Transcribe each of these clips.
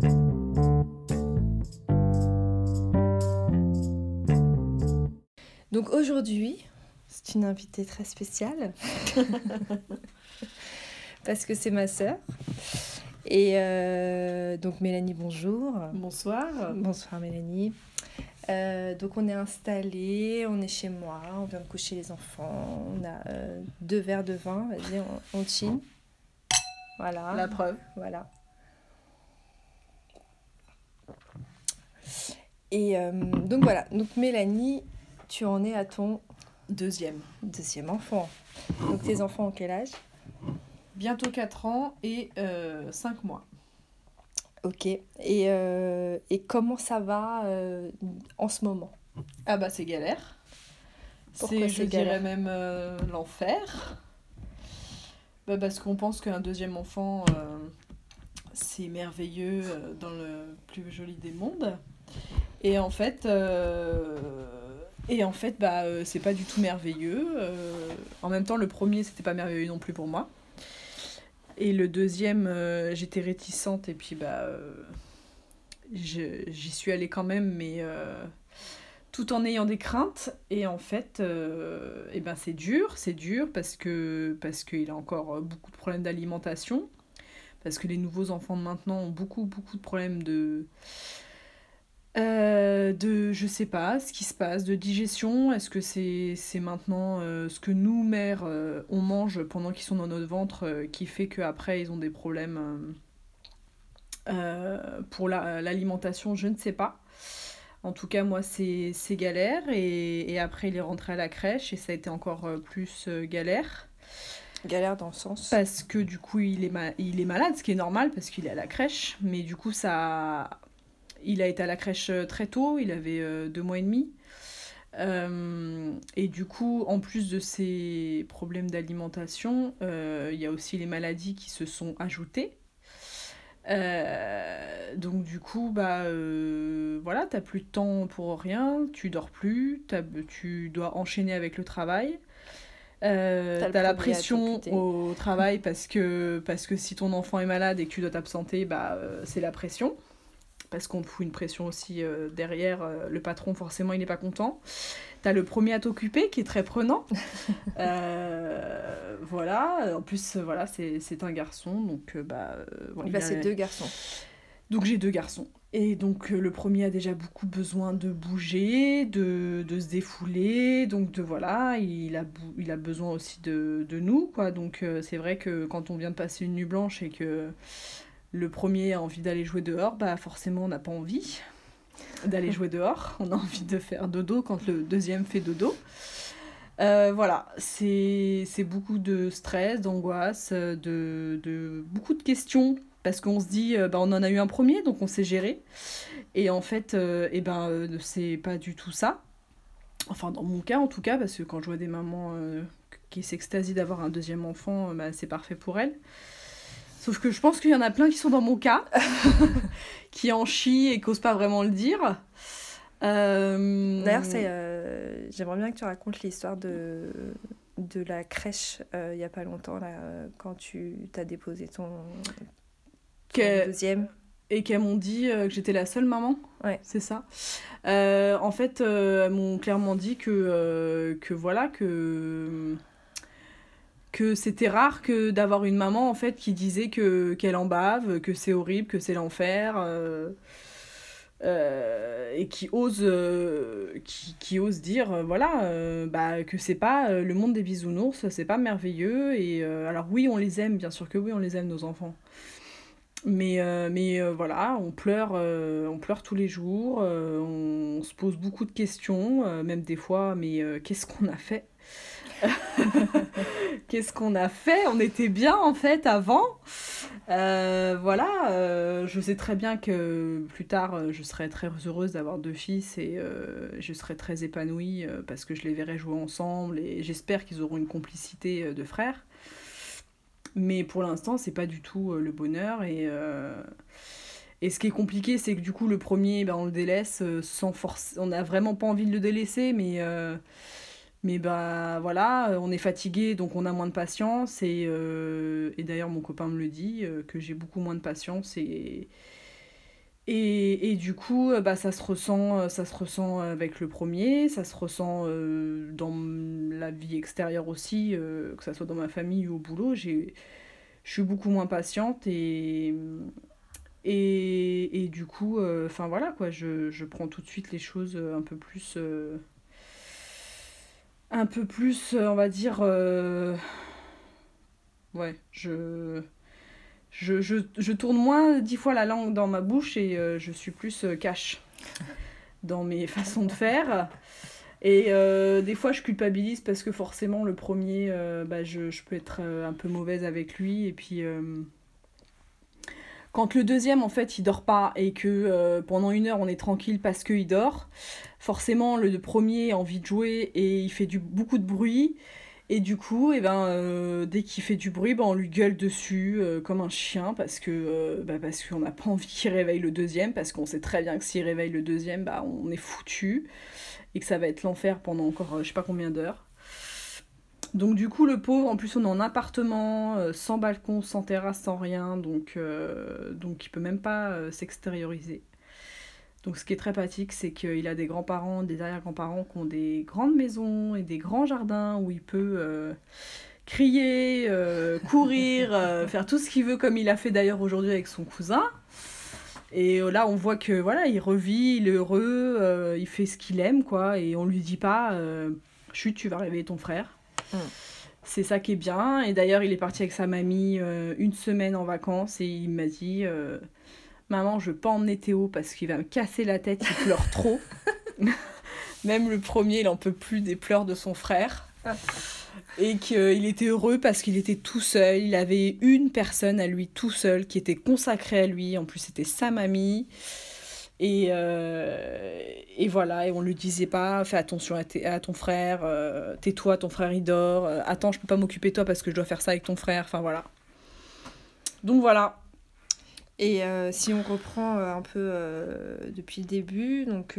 Donc aujourd'hui, c'est une invitée très spéciale parce que c'est ma sœur. Et donc Mélanie, bonjour. Bonsoir. Bonsoir Mélanie. Donc on est installés, on est chez moi, on vient de coucher les enfants, on a 2 verres de vin, vas-y, on chine. Voilà. La preuve. Voilà. Et donc voilà, donc Mélanie, tu en es à ton Deuxième enfant. Donc tes enfants ont quel âge ? Bientôt 4 ans et 5 mois. Ok. Et comment ça va en ce moment ? Ah bah c'est galère. Pourquoi je dirais même l'enfer. Bah parce qu'on pense qu'un deuxième enfant, c'est merveilleux dans le plus joli des mondes. Et en fait, c'est pas du tout merveilleux. En même temps, le premier, c'était pas merveilleux non plus pour moi. Et le deuxième, j'étais réticente et puis j'y suis allée quand même, mais tout en ayant des craintes. Et en fait, c'est dur parce qu'il a encore beaucoup de problèmes d'alimentation. Parce que les nouveaux enfants de maintenant ont beaucoup de problèmes de je sais pas ce qui se passe, de digestion. Est-ce que c'est maintenant ce que nous, mères, on mange pendant qu'ils sont dans notre ventre qui fait qu'après ils ont des problèmes pour l'alimentation, je ne sais pas. En tout cas, moi, c'est galère. Et après, il est rentré à la crèche et ça a été encore plus galère. Galère dans le sens ? Parce que du coup, il est malade, ce qui est normal parce qu'il est à la crèche. Mais du coup, il a été à la crèche très tôt, il avait 2 mois et demi. Et du coup, en plus de ces problèmes d'alimentation, il y a aussi les maladies qui se sont ajoutées. Donc du coup, voilà, t'as plus de temps pour rien, tu dors plus, tu dois enchaîner avec le travail. T'as la pression au travail parce que si ton enfant est malade et que tu dois t'absenter, c'est la pression. Parce qu'on te fout une pression aussi derrière. Le patron, forcément, il n'est pas content. T'as le premier à t'occuper qui est très prenant. Voilà. En plus, voilà, c'est un garçon. Donc, c'est 2 garçons. Donc, j'ai 2 garçons. Et donc, le premier a déjà beaucoup besoin de bouger, de se défouler. Donc, voilà, il a besoin aussi de nous, quoi. Donc, c'est vrai que quand on vient de passer une nuit blanche et que le premier a envie d'aller jouer dehors, forcément on n'a pas envie d'aller jouer dehors, on a envie de faire dodo quand le deuxième fait dodo. Voilà, c'est beaucoup de stress, d'angoisse, de beaucoup de questions, parce qu'on se dit, on en a eu un premier, donc on sait gérer, et en fait, c'est pas du tout ça. Enfin, dans mon cas en tout cas, parce que quand je vois des mamans qui s'extasient d'avoir un deuxième enfant, c'est parfait pour elles. Sauf que je pense qu'il y en a plein qui sont dans mon cas, qui en chient et qui n'osent pas vraiment le dire. D'ailleurs, j'aimerais bien que tu racontes l'histoire de la crèche il n'y a pas longtemps, là, quand tu t'as déposé ton deuxième. Et qu'elles m'ont dit que j'étais la seule maman. Ouais. C'est ça. En fait, elles m'ont clairement dit que c'était rare que d'avoir une maman en fait qui disait qu'elle en bave, que c'est horrible, que c'est l'enfer, et qui ose dire que c'est pas le monde des bisounours, c'est pas merveilleux. Et alors oui, on les aime, bien sûr que oui, on les aime, nos enfants. Mais voilà, on pleure tous les jours, on se pose beaucoup de questions, même des fois, mais qu'est-ce qu'on a fait ? Qu'est-ce qu'on a fait ? On était bien en fait avant. Je sais très bien que plus tard je serai très heureuse d'avoir 2 fils et je serai très épanouie parce que je les verrai jouer ensemble et j'espère qu'ils auront une complicité de frères. Mais pour l'instant, c'est pas du tout le bonheur et ce qui est compliqué, c'est que du coup le premier, on le délaisse sans force. On n'a vraiment pas envie de le délaisser, mais voilà, on est fatigué, donc on a moins de patience. Et d'ailleurs, mon copain me le dit, que j'ai beaucoup moins de patience. Et Et du coup, bah, ça se ressent avec le premier, ça se ressent dans la vie extérieure aussi, que ça soit dans ma famille ou au boulot. Je suis beaucoup moins patiente et du coup, enfin voilà quoi, je prends tout de suite les choses un peu plus, on va dire, ouais, je tourne moins 10 fois la langue dans ma bouche et je suis plus cash dans mes façons de faire. Et des fois, je culpabilise parce que forcément, le premier, bah, je peux être un peu mauvaise avec lui. Et puis, quand le deuxième, en fait, il dort pas et que pendant 1 heure, on est tranquille parce qu'il dort, forcément, le premier a envie de jouer et il fait beaucoup de bruit. Et du coup, dès qu'il fait du bruit, on lui gueule dessus comme un chien parce qu'on n'a pas envie qu'il réveille le deuxième, parce qu'on sait très bien que s'il réveille le deuxième, bah, on est foutu et que ça va être l'enfer pendant encore je sais pas combien d'heures. Donc du coup, le pauvre, en plus on est en appartement, sans balcon, sans terrasse, sans rien, donc il peut même pas s'extérioriser. Donc ce qui est très pratique, c'est qu'il a des grands-parents, des arrière-grands-parents qui ont des grandes maisons et des grands jardins où il peut crier, courir, faire tout ce qu'il veut, comme il a fait d'ailleurs aujourd'hui avec son cousin. Et là, on voit que voilà, il revit, il est heureux, il fait ce qu'il aime, quoi, et on lui dit pas chut, tu vas réveiller ton frère. C'est ça qui est bien. Et d'ailleurs, il est parti avec sa mamie 1 semaine en vacances et il m'a dit maman, je veux pas emmener Théo parce qu'il va me casser la tête, il pleure trop. Même le premier, il en peut plus des pleurs de son frère. Et qu'il était heureux parce qu'il était tout seul. Il avait une personne à lui tout seul qui était consacrée à lui. En plus, c'était sa mamie. Et voilà, et on lui disait pas fais attention à ton frère, tais-toi, ton frère il dort, attends, je peux pas m'occuper de toi parce que je dois faire ça avec ton frère, enfin voilà. Donc voilà. Et si on reprend un peu depuis le début, donc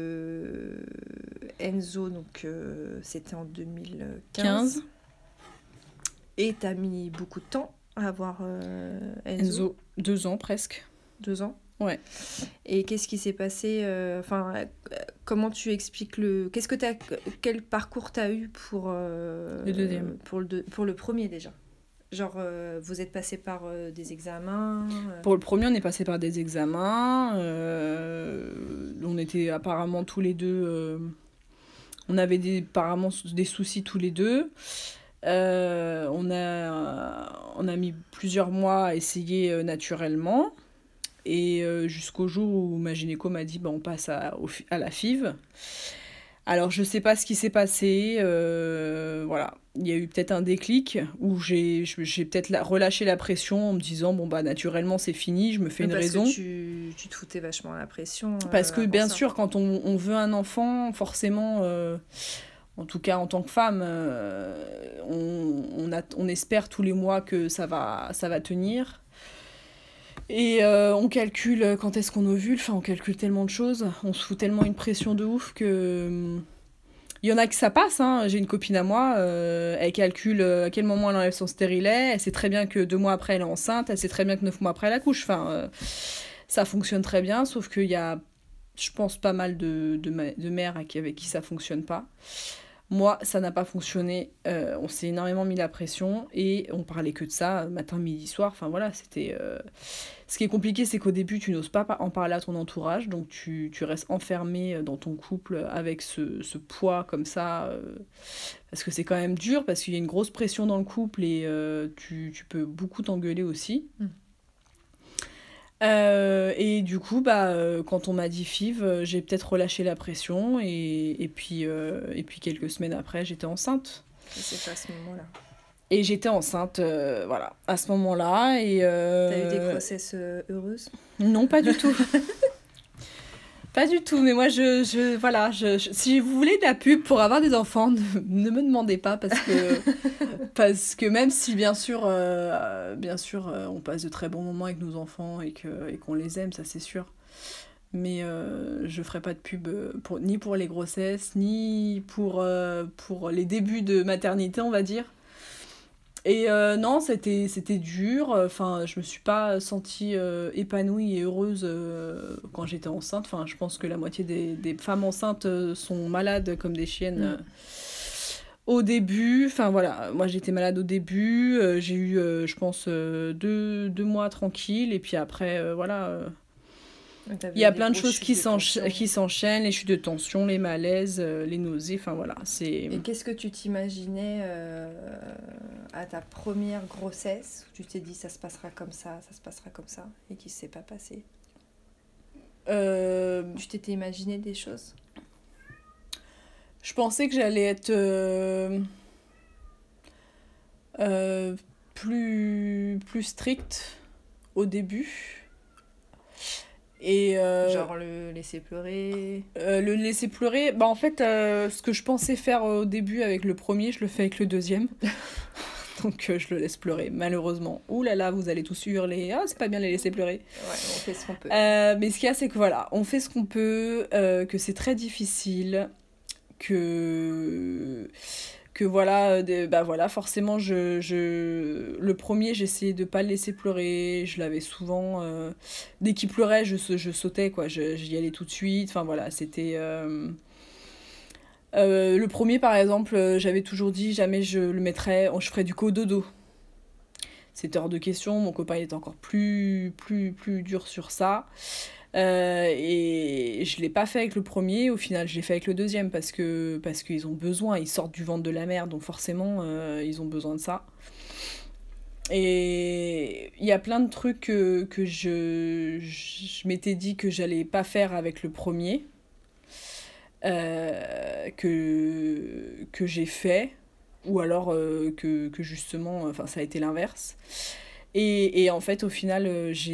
Enzo, donc c'était en 2015. Et t'as mis beaucoup de temps à avoir Enzo. 2 ans presque. 2 ans. Ouais. Et qu'est-ce qui s'est passé comment tu expliques quel parcours t'as eu pour le deuxième, pour le premier déjà? Genre, vous êtes passé par des examens Pour le premier, on est passé par des examens. On était apparemment tous les deux... on avait apparemment des soucis tous les deux. On a mis plusieurs mois à essayer naturellement. Et jusqu'au jour où ma gynéco m'a dit on passe à la FIV. Alors je sais pas ce qui s'est passé, voilà, il y a eu peut-être un déclic où j'ai peut-être relâché la pression en me disant naturellement c'est fini, je me fais une raison. Parce que tu te foutais vachement la pression. Parce que bien sûr quand on veut un enfant, forcément, en tout cas en tant que femme, on espère tous les mois que ça va tenir. Et on calcule quand est-ce qu'on ovule, enfin on calcule tellement de choses, on se fout tellement une pression de ouf que... Il y en a que ça passe, hein. J'ai une copine à moi, elle calcule à quel moment elle enlève son stérilet, elle sait très bien que 2 mois après elle est enceinte, elle sait très bien que 9 mois après elle accouche, enfin ça fonctionne très bien, sauf qu'il y a, je pense, pas mal de mères avec qui ça fonctionne pas. Moi, ça n'a pas fonctionné. On s'est énormément mis la pression et on parlait que de ça, matin, midi, soir. Enfin voilà, c'était... Ce qui est compliqué, c'est qu'au début, tu n'oses pas en parler à ton entourage. Donc tu restes enfermé dans ton couple avec ce poids comme ça. Parce que c'est quand même dur, parce qu'il y a une grosse pression dans le couple et tu peux beaucoup t'engueuler aussi. Et du coup, quand on m'a dit FIV, j'ai peut-être relâché la pression et puis quelques semaines après, j'étais enceinte. Et c'est pas à ce moment-là. Et j'étais enceinte, voilà, à ce moment-là. T'as eu des grossesses heureuses? Non, pas du tout. Pas du tout, mais moi, si vous voulez de la pub pour avoir des enfants, ne me demandez pas, parce que même si, bien sûr, on passe de très bons moments avec nos enfants et qu'on les aime, ça c'est sûr. Mais je ferai pas de pub ni pour les grossesses, ni pour les débuts de maternité, on va dire. Et non, c'était dur. Enfin, je me suis pas sentie épanouie et heureuse quand j'étais enceinte. Enfin, je pense que la moitié des femmes enceintes sont malades comme des chiennes au début. Enfin, voilà, moi j'étais malade au début. J'ai eu, je pense, 2 mois tranquilles. Et puis après, voilà. Il y T'avais a des plein de grosses choses chutes de tension. qui s'enchaînent, les chutes de tension, les malaises, les nausées, enfin voilà, c'est... Et qu'est-ce que tu t'imaginais à ta première grossesse où tu t'es dit ça se passera comme ça se passera comme ça et qui s'est pas passé? Tu t'étais imaginé des choses? Je pensais que j'allais être plus stricte au début. Et Genre le laisser pleurer. le laisser pleurer, bah en fait, ce que je pensais faire au début avec le premier, je le fais avec le deuxième. Donc je le laisse pleurer, malheureusement. Ouh là là, vous allez tous hurler. Ah, c'est pas bien de les laisser pleurer. Ouais, on fait ce qu'on peut. Mais ce qu'il y a, c'est que voilà, on fait ce qu'on peut, que c'est très difficile, que voilà, bah voilà, forcément, le premier, j'essayais de pas le laisser pleurer, je l'avais souvent, dès qu'il pleurait, je sautais, quoi, j'y allais tout de suite, enfin voilà, c'était... le premier, par exemple, j'avais toujours dit, jamais je le mettrais, je ferais du cododo. C'était hors de question, mon copain il était encore plus dur sur ça. Et je l'ai pas fait avec le premier, au final je l'ai fait avec le deuxième parce qu'ils ont besoin, ils sortent du ventre de la mer, donc forcément ils ont besoin de ça. Et il y a plein de trucs que je m'étais dit que j'allais pas faire avec le premier, que j'ai fait, ou alors que justement, enfin ça a été l'inverse. Et en fait au final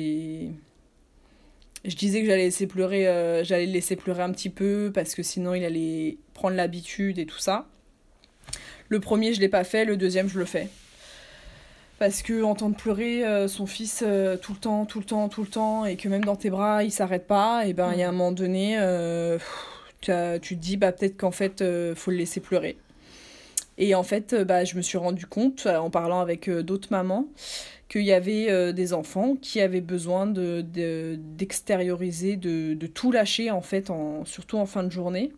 je disais que j'allais le laisser pleurer un petit peu parce que sinon il allait prendre l'habitude et tout ça. Le premier, je l'ai pas fait, le deuxième, je le fais. Parce que entendre pleurer son fils tout le temps, tout le temps, tout le temps, et que même dans tes bras, il s'arrête pas, et ben il y a un moment donné, tu te dis bah peut-être qu'en fait, faut le laisser pleurer. Et en fait, bah, je me suis rendu compte, en parlant avec d'autres mamans, qu'il y avait des enfants qui avaient besoin d'extérioriser, de tout lâcher, en fait, surtout en fin de journée.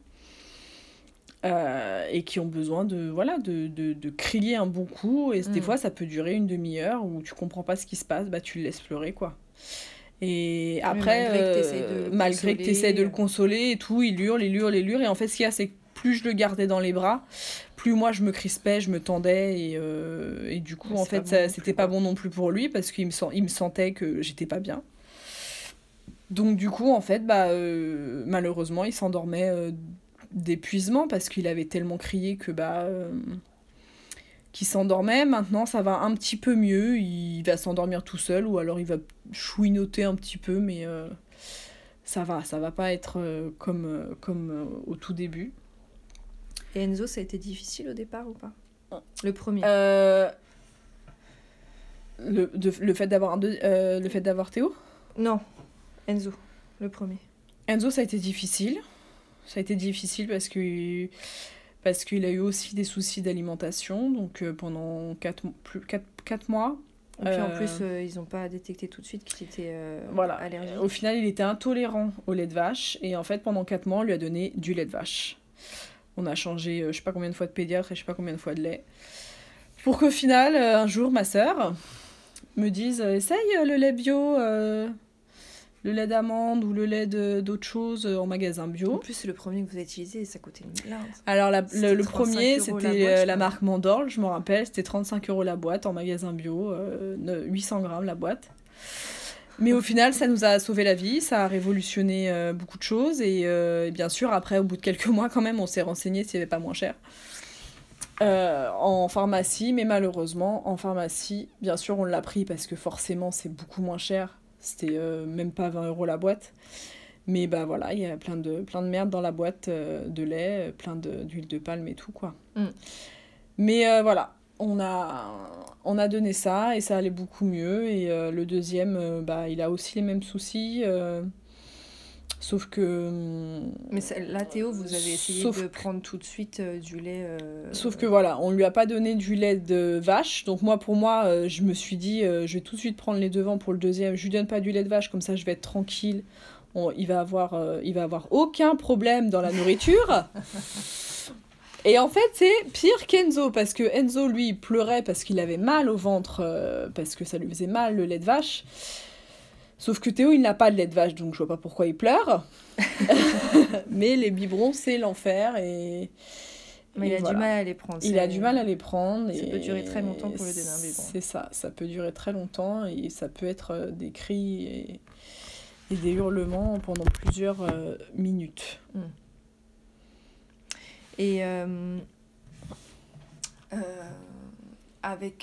Et qui ont besoin de crier un bon coup. Et des fois, ça peut durer une demi-heure où tu comprends pas ce qui se passe, bah, tu le laisses pleurer, quoi. Et après, malgré que tu essaies de le consoler et tout, il hurle, il hurle, il hurle. Et en fait, ce qu'il y a, c'est que plus je le gardais dans les bras, plus moi je me crispais, je me tendais. Et du coup, en fait, c'était pas bon non plus pour lui parce qu'il me sentait que j'étais pas bien. Donc, du coup, en fait, bah, malheureusement, il s'endormait d'épuisement parce qu'il avait tellement crié que qu'il s'endormait. Maintenant, ça va un petit peu mieux. Il va s'endormir tout seul ou alors il va chouinoter un petit peu, mais ça va pas être comme au tout début. Et Enzo, ça a été difficile au départ ou pas? Le premier. Le fait d'avoir Théo? Non, Enzo, le premier. Enzo, ça a été difficile. Ça a été difficile parce qu'il a eu aussi des soucis d'alimentation, donc pendant 4 mois. Et puis en plus, ils n'ont pas détecté tout de suite qu'il était allergique. Au final, il était intolérant au lait de vache, et en fait, pendant 4 mois, on lui a donné du lait de vache. On a changé je sais pas combien de fois de pédiatre et je sais pas combien de fois de lait. Pour qu'au final, un jour, ma sœur me dise essaye le lait bio, le lait d'amande ou le lait d'autre chose en magasin bio. En plus, c'est le premier que vous avez utilisé et ça coûtait une blinde. Alors, le premier, c'était la marque Mandorle, je me rappelle, c'était 35 € la boîte en magasin bio, 800 grammes la boîte. Mais au final, ça nous a sauvé la vie, ça a révolutionné beaucoup de choses. Et bien sûr, après, au bout de quelques mois, quand même, on s'est renseigné s'il n'y avait pas moins cher. En pharmacie, mais malheureusement, en pharmacie, bien sûr, on l'a pris parce que forcément, c'est beaucoup moins cher. C'était même pas 20 € la boîte. Mais bah voilà, il y a plein de merde dans la boîte de lait, plein d'huile de palme et tout, quoi. Mais voilà, on a donné ça et ça allait beaucoup mieux. Et le deuxième, bah, il a aussi les mêmes soucis. Sauf que... Mais là, Théo, vous avez essayé de prendre tout de suite du lait... Sauf que voilà, on lui a pas donné du lait de vache. Donc pour moi, je me suis dit, je vais tout de suite prendre les devants pour le deuxième. Je lui donne pas du lait de vache, comme ça je vais être tranquille. Il va avoir aucun problème dans la nourriture. Et en fait, c'est pire qu'Enzo, parce que Enzo, lui, il pleurait parce qu'il avait mal au ventre, parce que ça lui faisait mal, le lait de vache. Sauf que Théo, il n'a pas de lait de vache, donc je vois pas pourquoi il pleure. Mais les biberons, c'est l'enfer, et... Mais il a du mal à les prendre. Il a du mal à les prendre. Ça peut durer très longtemps pour le donner un biberon. C'est ça peut durer très longtemps, et ça peut être des cris et des hurlements pendant plusieurs minutes. Et avec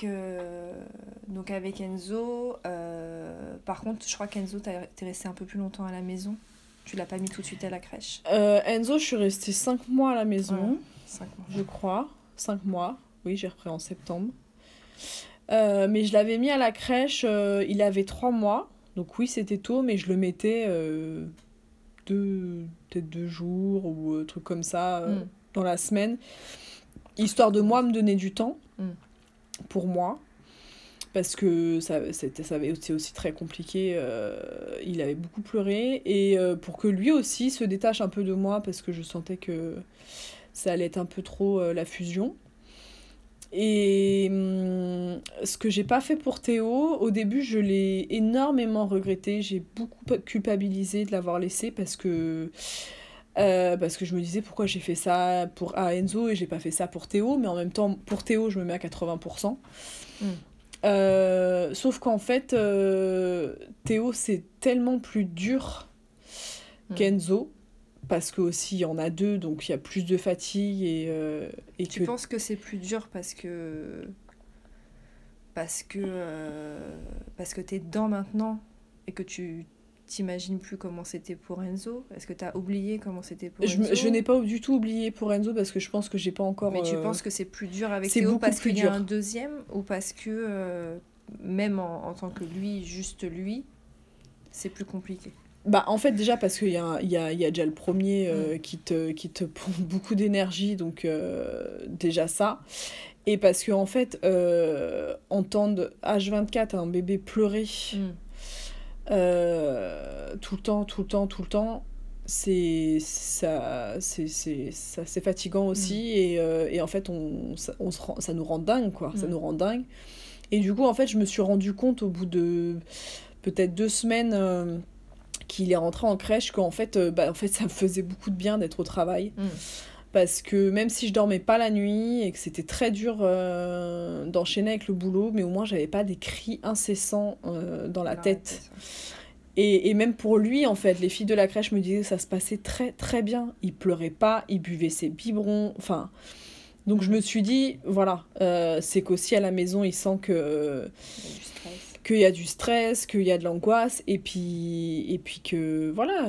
Enzo, par contre, je crois qu'Enzo, t'es resté un peu plus longtemps à la maison. Tu l'as pas mis tout de suite à la crèche. Enzo, je suis restée 5 mois à la maison, ouais, 5 mois. Je crois. 5 mois, oui, j'ai repris en septembre. Mais je l'avais mis à la crèche, il avait 3 mois. Donc oui, c'était tôt, mais je le mettais peut-être 2 jours ou truc comme ça dans la semaine, histoire de moi me donner du temps pour moi, parce que ça avait été aussi très compliqué, il avait beaucoup pleuré, et pour que lui aussi se détache un peu de moi, parce que je sentais que ça allait être un peu trop la fusion. Et ce que j'ai pas fait pour Théo, au début je l'ai énormément regretté, j'ai beaucoup culpabilisé de l'avoir laissé, parce que je me disais pourquoi j'ai fait ça à Enzo et j'ai pas fait ça pour Théo, mais en même temps pour Théo je me mets à 80%. Sauf qu'en fait Théo c'est tellement plus dur qu'Enzo, parce que aussi il y en a 2, donc il y a plus de fatigue, et tu penses que c'est plus dur parce que t'es dedans maintenant et que tu t'imagines plus comment c'était pour Enzo? Est-ce que t'as oublié comment c'était pour Enzo? Je n'ai pas du tout oublié pour Enzo, parce que je pense que j'ai pas encore... Mais tu penses que c'est plus dur avec Théo parce qu'il y a un deuxième, ou parce que même en tant que lui, juste lui, c'est plus compliqué? Bah, en fait, déjà parce qu'il y a déjà le premier qui te pompe beaucoup d'énergie, donc déjà ça. Et parce que en fait, entendre H24 un bébé pleurer tout le temps, c'est fatigant aussi, et en fait ça nous rend dingue, quoi. Ça nous rend dingue. Et du coup, en fait, je me suis rendu compte au bout de peut-être 2 semaines qu'il est rentré en crèche, qu'en fait, ça me faisait beaucoup de bien d'être au travail. Parce que même si je dormais pas la nuit et que c'était très dur d'enchaîner avec le boulot, mais au moins j'avais pas des cris incessants dans la tête. Et même pour lui, en fait, les filles de la crèche me disaient que ça se passait très très bien. Il pleurait pas, il buvait ses biberons, enfin... Donc je me suis dit, voilà, c'est qu'aussi à la maison, il sent qu'il y a du stress, qu'il y a de l'angoisse, et puis que, voilà,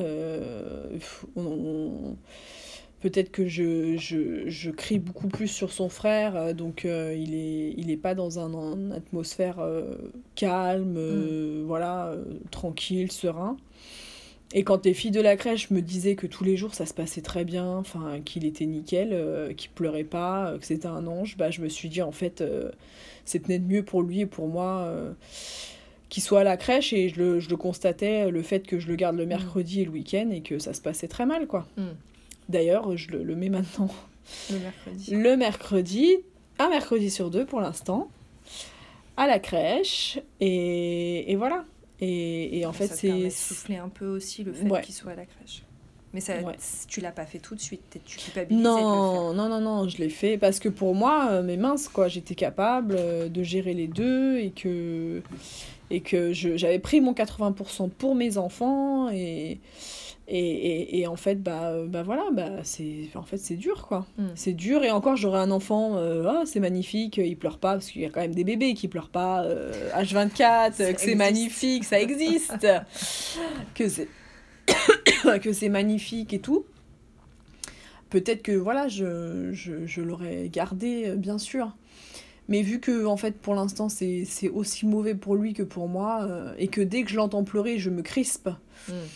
peut-être que je crie beaucoup plus sur son frère, donc il est pas dans une atmosphère calme, voilà, tranquille, serein. Et quand les filles de la crèche me disaient que tous les jours ça se passait très bien, enfin qu'il était nickel, qu'il pleurait pas, que c'était un ange, bah je me suis dit en fait c'est peut-être mieux pour lui et pour moi qu'il soit à la crèche, et je le constatais, le fait que je le garde le mercredi et le week-end, et que ça se passait très mal, quoi. D'ailleurs je le mets maintenant le mercredi, un mercredi sur 2 pour l'instant, à la crèche, et voilà. Et en fait, ça permet de souffler un peu aussi le fait qu'il soit à la crèche. Mais ça, tu l'as pas fait tout de suite, tu culpabilisais de le faire. Non, je l'ai fait parce que pour moi, mais mince, quoi, j'étais capable de gérer les deux, et que j'avais pris mon 80% pour mes enfants, et en fait, voilà, c'est dur, quoi. C'est dur, et encore, j'aurais un enfant, c'est magnifique, il pleure pas, parce qu'il y a quand même des bébés qui pleurent pas, H24, que c'est magnifique, ça existe, que c'est magnifique et tout. Peut-être que, voilà, je l'aurais gardé, bien sûr. Mais vu que, en fait, pour l'instant, c'est aussi mauvais pour lui que pour moi, et que dès que je l'entends pleurer, je me crispe.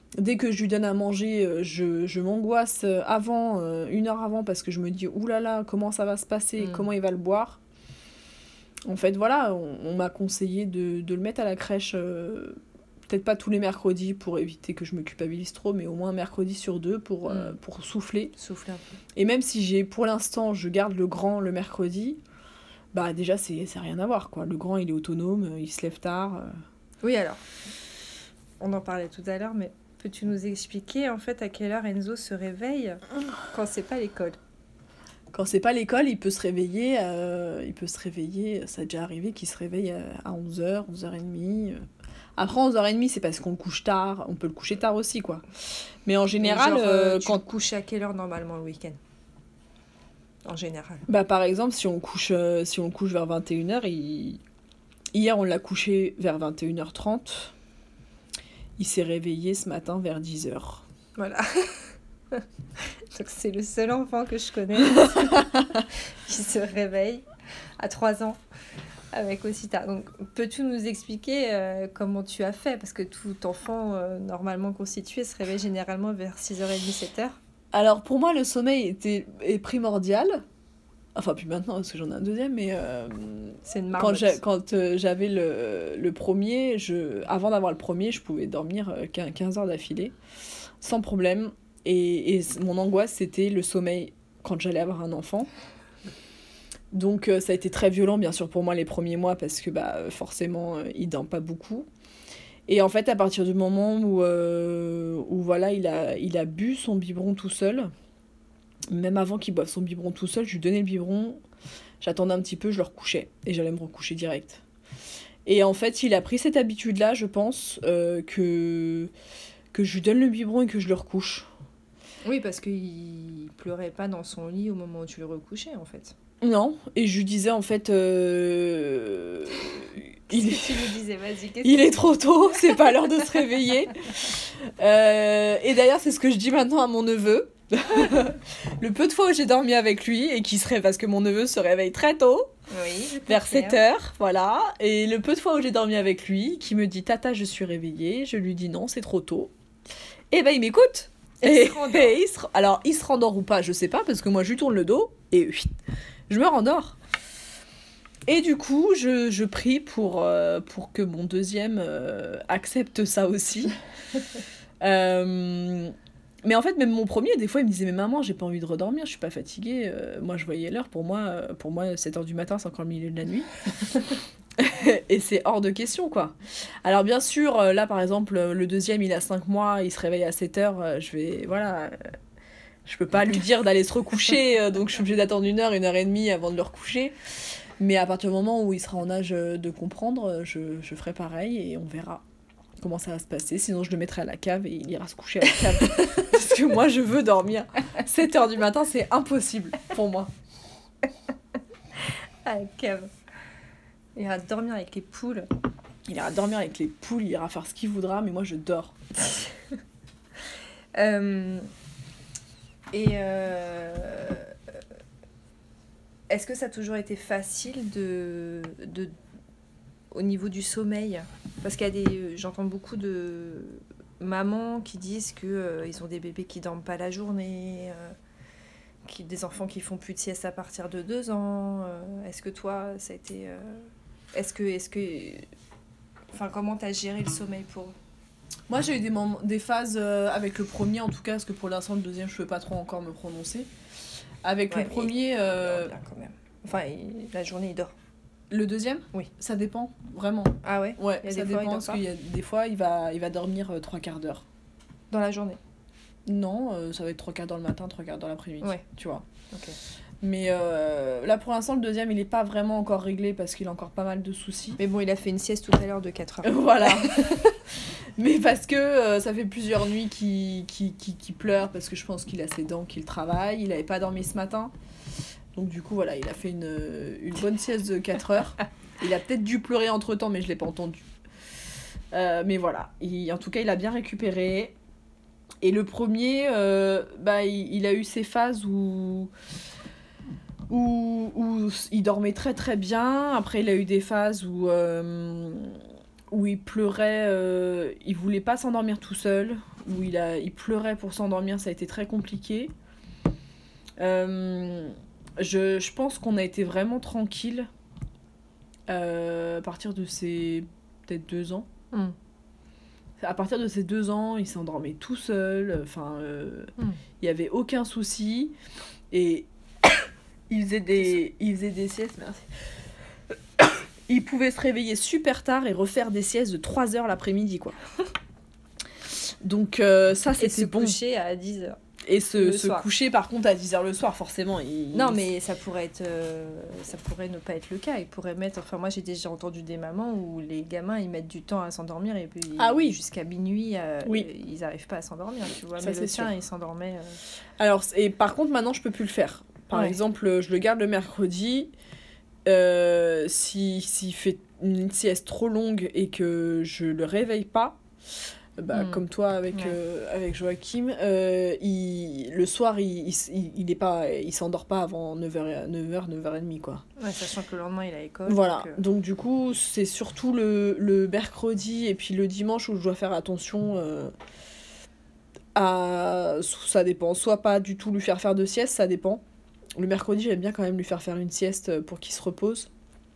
Dès que je lui donne à manger, je m'angoisse avant, 1 heure avant, parce que je me dis, oulala, comment ça va se passer, comment il va le boire. En fait, voilà, on m'a conseillé de le mettre à la crèche, peut-être pas tous les mercredis pour éviter que je me culpabilise trop, mais au moins un mercredi sur 2 pour souffler. Souffler un peu. Et même si pour l'instant, je garde le grand le mercredi, bah déjà, c'est rien à voir, quoi. Le grand, il est autonome, il se lève tard. Oui, alors, on en parlait tout à l'heure, mais peux-tu nous expliquer, en fait, à quelle heure Enzo se réveille quand c'est pas l'école ? Quand c'est pas l'école, il peut se réveiller, ça a déjà arrivé qu'il se réveille à 11h, 11h30. Après, 11h30, c'est parce qu'on le couche tard, on peut le coucher tard aussi, quoi. Mais en général, tu le couches à quelle heure normalement le week-end ? En général. Bah, par exemple, si on le couche vers 21h, hier on l'a couché vers 21h30, il s'est réveillé ce matin vers 10h. Voilà. Donc c'est le seul enfant que je connais qui se réveille à 3 ans avec aussi tard. Donc peux-tu nous expliquer comment tu as fait ? Parce que tout enfant normalement constitué se réveille généralement vers 6h30, 7h. Alors pour moi le sommeil est primordial. Enfin puis maintenant parce que j'en ai un deuxième, mais c'est une marmotte. Quand j'avais le premier, avant d'avoir le premier, je pouvais dormir 15 heures d'affilée sans problème. Et mon angoisse, c'était le sommeil quand j'allais avoir un enfant. Donc ça a été très violent, bien sûr, pour moi les premiers mois, parce que forcément, il dort pas beaucoup. Et en fait, à partir du moment où voilà, il a bu son biberon tout seul, même avant qu'il boive son biberon tout seul, je lui donnais le biberon, j'attendais un petit peu, je le recouchais, et j'allais me recoucher direct. Et en fait, il a pris cette habitude-là, je pense, que je lui donne le biberon et que je le recouche. Oui, parce qu'il pleurait pas dans son lit au moment où tu le recouchais, en fait. Non, et je lui disais, en fait... Tu lui disais, vas-y, il est trop tôt, c'est pas l'heure de se réveiller. Et d'ailleurs, c'est ce que je dis maintenant à mon neveu. Le peu de fois où j'ai dormi avec lui, et parce que mon neveu se réveille très tôt, oui, vers 7h, voilà. Et le peu de fois où j'ai dormi avec lui, qui me dit, Tata, je suis réveillée, je lui dis non, c'est trop tôt. Et il m'écoute. Alors, il se rendort ou pas, je sais pas, parce que moi, je lui tourne le dos, et je me rendors. Et du coup, je prie pour que mon deuxième accepte ça aussi. Mais en fait, même mon premier, des fois, il me disait, mais maman, j'ai pas envie de redormir, je suis pas fatiguée. Moi, je voyais l'heure, pour moi 7h du matin, c'est encore le milieu de la nuit. Et c'est hors de question, quoi. Alors bien sûr, là par exemple, le deuxième, il a 5 mois, il se réveille à 7h, je peux pas lui dire d'aller se recoucher, donc je suis obligée d'attendre 1h, 1h30 avant de le recoucher. Mais à partir du moment où il sera en âge de comprendre, je ferai pareil et on verra comment ça va se passer. Sinon, je le mettrai à la cave et il ira se coucher à la cave. Parce que moi, je veux dormir. 7h du matin, c'est impossible pour moi. À la cave. Il ira dormir avec les poules. Il ira dormir avec les poules, il ira faire ce qu'il voudra, mais moi je dors. Est-ce que ça a toujours été facile au niveau du sommeil ? Parce j'entends beaucoup de mamans qui disent qu'ils ont des bébés qui dorment pas la journée, des enfants qui font plus de sieste à partir de 2 ans. Est-ce que toi, ça a été... Enfin, comment t'as géré le sommeil pour eux ? Moi, j'ai eu des phases avec le premier, en tout cas, parce que pour l'instant, le deuxième, je peux pas trop encore me prononcer. Avec le premier... Il dort bien quand même. Enfin, la journée, il dort. Le deuxième ? Oui. Ça dépend, vraiment. Ah ouais ? Ouais, ça dépend, parce qu'il y a des fois, il va dormir 3 quarts d'heure. Dans la journée ? Non, ça va être 3 quarts dans le matin, 3 quarts dans l'après-midi, tu vois. Ok. Mais là, pour l'instant, le deuxième, il est pas vraiment encore réglé parce qu'il a encore pas mal de soucis. Mais bon, il a fait une sieste tout à l'heure de 4 heures. Voilà. Mais parce que ça fait plusieurs nuits qu'il pleure, parce que je pense qu'il a ses dents, qu'il travaille. Il avait pas dormi ce matin. Donc du coup, voilà, il a fait une bonne sieste de 4 heures. Il a peut-être dû pleurer entre-temps, mais je l'ai pas entendu. Mais voilà, en tout cas, il a bien récupéré. Et le premier, il a eu ces phases où il dormait très très bien. Après, il a eu des phases où il pleurait, il voulait pas s'endormir tout seul, où il pleurait pour s'endormir, ça a été très compliqué. Je pense qu'on a été vraiment tranquille à partir de ses peut-être 2 ans. À partir de ses 2 ans, il s'endormait tout seul. Enfin, il y avait aucun souci. Et il faisait des siestes, merci. Il pouvait se réveiller super tard et refaire des siestes de 3 heures l'après-midi, quoi. Donc ça, c'était bon. Et se coucher à 10h. Et se coucher, par contre, à 10h le soir, forcément. Non, mais ça pourrait ne pas être le cas. Ils pourraient mettre... Enfin, moi, j'ai déjà entendu des mamans où les gamins, ils mettent du temps à s'endormir et puis jusqu'à minuit, ils n'arrivent pas à s'endormir, tu vois. Ça, mais le tien, il s'endormait... Alors, et par contre, maintenant, je peux plus le faire. Par exemple, je le garde le mercredi. S'il fait une sieste trop longue et que je le réveille pas, comme toi avec Joachim, le soir il s'endort pas avant 9h30 quoi. Ouais, sachant que le lendemain il a école. Voilà, donc du coup c'est surtout le mercredi et puis le dimanche où je dois faire attention ça dépend, soit pas du tout lui faire de sieste, ça dépend. Le mercredi, j'aime bien quand même lui faire une sieste pour qu'il se repose.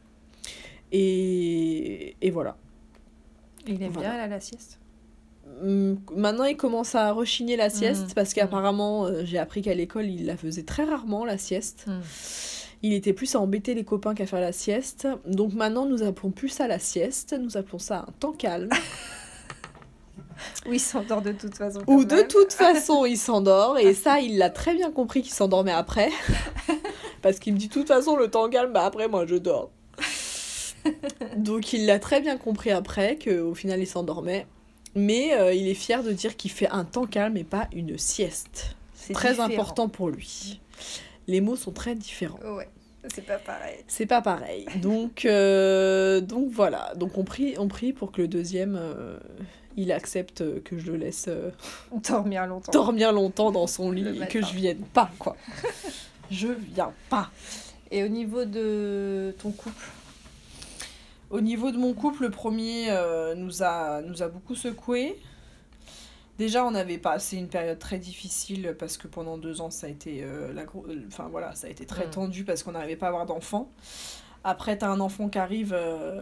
Et voilà. Il aime bien la sieste. Maintenant, il commence à rechigner la sieste parce qu'apparemment, j'ai appris qu'à l'école, il la faisait très rarement, la sieste. Il était plus à embêter les copains qu'à faire la sieste. Donc maintenant, nous appelons plus ça la sieste, nous appelons ça un temps calme. Où il s'endort de toute façon. Ou de toute façon, il s'endort. Et ça, il l'a très bien compris qu'il s'endormait après. Parce qu'il me dit, de toute façon, le temps calme, après, moi, je dors. Donc, il l'a très bien compris après, qu'au final, il s'endormait. Mais il est fier de dire qu'il fait un temps calme et pas une sieste. C'est très important pour lui. Les mots sont très différents. Ouais. C'est pas pareil. C'est pas pareil. Donc voilà. Donc on prie pour que le deuxième, il accepte que je le laisse dormir longtemps. Dormir longtemps dans son lit et que je vienne pas, quoi. Je viens pas. Et au niveau de ton couple? Au niveau de mon couple, le premier nous a beaucoup secoué. Déjà, on avait passé une période très difficile parce que pendant 2 ans, ça a été ça a été très tendu parce qu'on n'arrivait pas à avoir d'enfants. Après, t'as un enfant qui arrive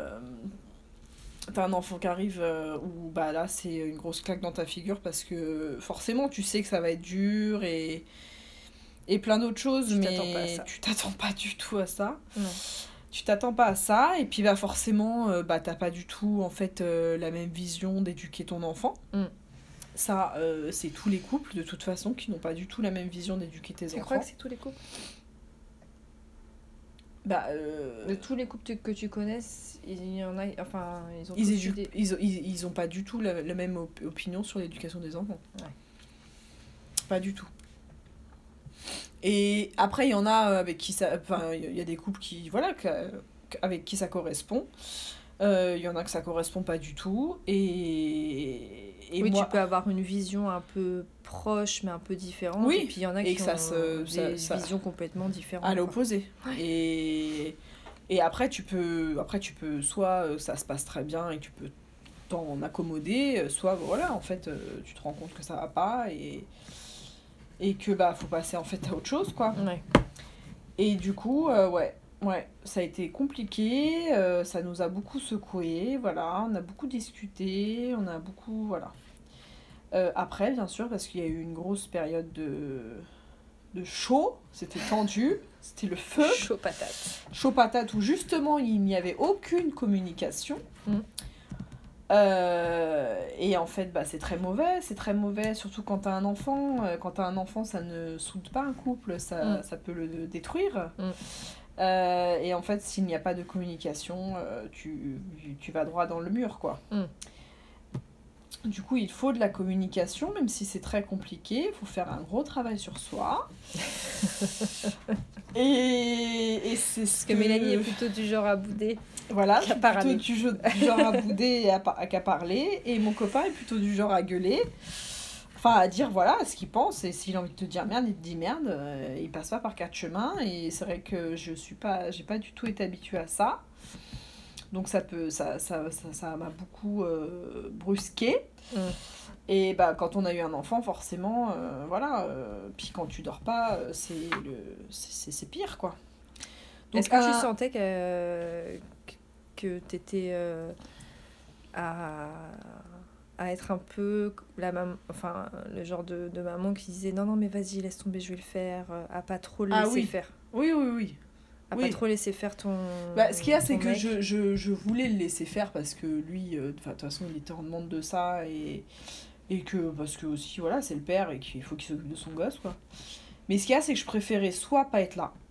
où là, c'est une grosse claque dans ta figure parce que forcément, tu sais que ça va être dur et plein d'autres choses, mais tu t'attends pas du tout à ça. Non. Tu t'attends pas à ça et puis forcément, t'as pas du tout en fait la même vision d'éduquer ton enfant. Ça, c'est tous les couples, de toute façon, qui n'ont pas du tout la même vision d'éduquer tes enfants. Tu crois que c'est tous les couples ? De tous les couples que tu connais, il y en a... Enfin, ils ont pas du tout la même opinion sur l'éducation des enfants. Ouais. Pas du tout. Et après, il y en a avec qui ça... Enfin, il y a des couples qui... Voilà, avec qui ça correspond. Il y en a que ça correspond pas du tout. Et oui, moi... tu peux avoir une vision un peu proche, mais un peu différente. Oui, et puis il y en a qui ont des visions complètement différentes. À l'opposé. Ouais. Et après, tu peux soit ça se passe très bien et tu peux t'en accommoder, soit voilà, en fait, tu te rends compte que ça va pas et que faut passer en fait à autre chose, quoi. Ouais. Et du coup, ça a été compliqué, ça nous a beaucoup secoué, voilà, on a beaucoup discuté, on a beaucoup, voilà. Après, bien sûr, parce qu'il y a eu une grosse période de chaud, c'était tendu, c'était le feu. Chaud patate. Chaud patate, où justement, il n'y avait aucune communication. Et en fait, c'est très mauvais, surtout quand t'as un enfant. Quand t'as un enfant, ça ne soude pas un couple, ça peut le détruire. Et en fait, s'il n'y a pas de communication, tu vas droit dans le mur, quoi. Du coup, il faut de la communication, même si c'est très compliqué. Il faut faire un gros travail sur soi. et c'est ce que Mélanie est plutôt du genre à bouder. Voilà, je suis plutôt du genre à bouder et qu'à parler. Et mon copain est plutôt du genre à gueuler. Enfin, à dire voilà ce qu'il pense. Et s'il a envie de te dire merde, il te dit merde. Il passe pas par 4 chemins. Et c'est vrai que j'ai pas du tout été habituée à ça. Donc ça m'a beaucoup brusqué. Mm. Et bah, quand on a eu un enfant, forcément, voilà. Puis quand tu dors pas, c'est pire, quoi. Donc, Est-ce que tu sentais que t'étais à être un peu enfin, le genre de maman qui disait non, mais vas-y, laisse tomber, je vais le faire, à pas trop le laisser faire. Oui. À pas trop laisser faire ton. Bah, ce qu'il y a, c'est que mec. je voulais le laisser faire parce que lui, de toute façon, il était en demande de ça et que, parce que aussi, voilà, c'est le père et qu'il faut qu'il s'occupe de son gosse, quoi. Mais ce qu'il y a, c'est que je préférais soit pas être là.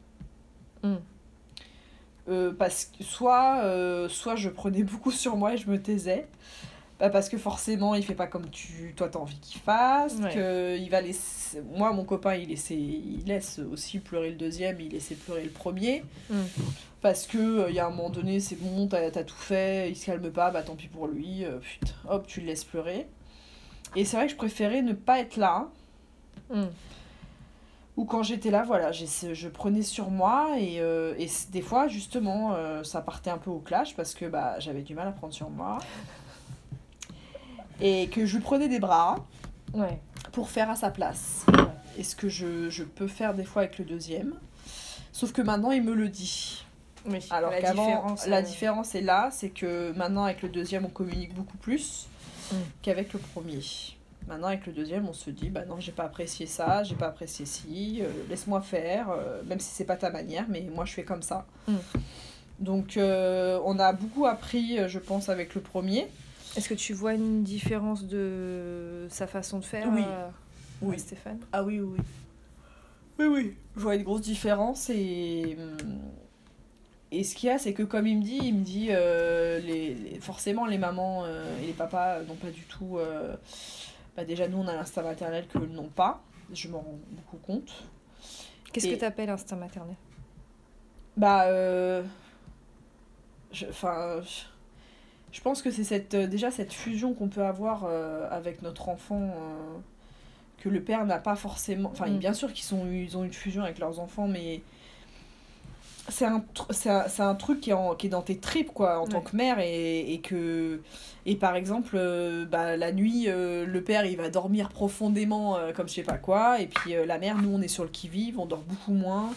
Parce que soit je prenais beaucoup sur moi et je me taisais. Bah parce que forcément, il fait pas comme toi t'as envie qu'il fasse. Ouais. Que il va laisser... Moi, mon copain, il laisse aussi pleurer le deuxième, il laissait pleurer le premier. Parce que y a un moment donné, c'est bon, t'as tout fait, il se calme pas, bah tant pis pour lui. Putain, hop, tu le laisses pleurer. Et c'est vrai que je préférais ne pas être là. Ou quand j'étais là, voilà, je prenais sur moi et des fois, justement, ça partait un peu au clash parce que bah, j'avais du mal à prendre sur moi. Et que je lui prenais des bras pour faire à sa place. Et ce que je peux faire des fois avec le deuxième. Sauf que maintenant, il me le dit. Oui, alors qu'avant, la différence est là, c'est que maintenant, avec le deuxième, on communique beaucoup plus qu'avec le premier. Maintenant, avec le deuxième, on se dit, bah non, j'ai pas apprécié ça, j'ai pas apprécié ci, laisse-moi faire, même si c'est pas ta manière, mais moi, je fais comme ça. Donc, on a beaucoup appris, je pense, avec le premier. Est-ce que tu vois une différence de sa façon de faire oui. Stéphane ? Ah oui. Oui. Je vois une grosse différence et ce qu'il y a, c'est que comme il me dit forcément les mamans et les papas n'ont pas du tout... bah déjà, nous, on a l'instinct maternel qu'eux n'ont pas. Je m'en rends beaucoup compte. Qu'est-ce que tu appelles instinct maternel ? Bah, je pense que c'est déjà cette fusion qu'on peut avoir avec notre enfant, que le père n'a pas forcément... Enfin, bien sûr qu'ils ont une fusion avec leurs enfants, mais c'est un truc qui est dans tes tripes, quoi, en tant que mère, et par exemple, la nuit, le père, il va dormir profondément, comme je sais pas quoi, et puis la mère, nous, on est sur le qui-vive, on dort beaucoup moins,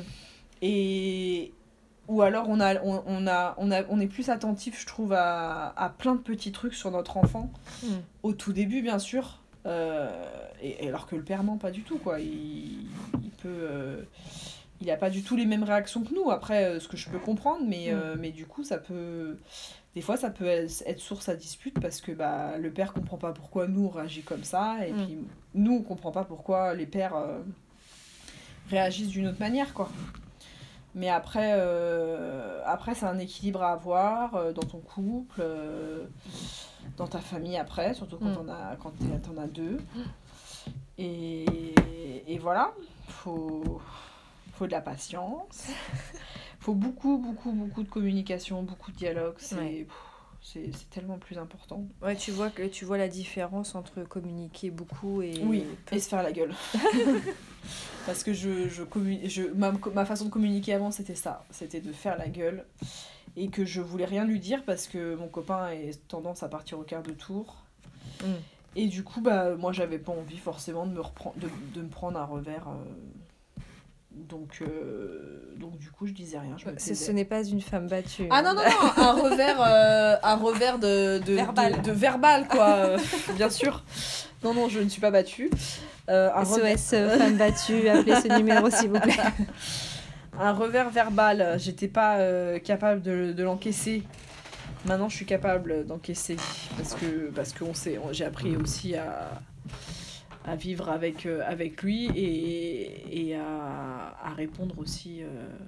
ou alors on est plus attentif, je trouve, à plein de petits trucs sur notre enfant, au tout début, bien sûr, et alors que le père, non, pas du tout, quoi. Il peut... il n'a pas du tout les mêmes réactions que nous, après, ce que je peux comprendre, mais du coup, des fois, ça peut être source à dispute, parce que bah, le père comprend pas pourquoi nous, on réagit comme ça, et puis nous, on comprend pas pourquoi les pères réagissent d'une autre manière, quoi. Mais après, c'est un équilibre à avoir dans ton couple, dans ta famille après, surtout quand t'en as deux. Et voilà, faut de la patience, faut beaucoup de communication, beaucoup de dialogue, c'est tellement plus important. Ouais, tu vois la différence entre communiquer beaucoup et... Oui, et se faire la gueule. Parce que ma façon de communiquer avant, c'était ça. C'était de faire la gueule. Et que je voulais rien lui dire parce que mon copain a tendance à partir au quart de tour. Et du coup, bah, moi, j'avais pas envie forcément de me prendre un revers. Donc, du coup, je disais rien. Ce n'est pas une femme battue. Ah non, un revers de verbal, quoi. Bien sûr. Non, je ne suis pas battue. SOS femme battue, appelez ce numéro s'il vous plaît. Un revers verbal, j'étais pas capable de l'encaisser. Maintenant, je suis capable d'encaisser parce que j'ai appris aussi à vivre avec lui et à répondre aussi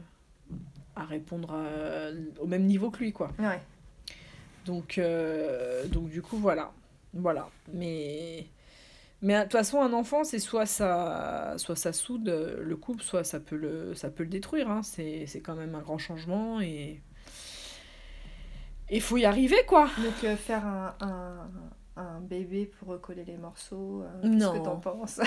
au même niveau que lui, quoi. Ouais. Donc du coup, voilà. Mais de toute façon, un enfant, c'est soit ça soude le couple, soit ça peut le détruire, hein. C'est quand même un grand changement et faut y arriver, quoi. Donc faire un bébé pour recoller les morceaux, non. qu'est-ce que t'en penses?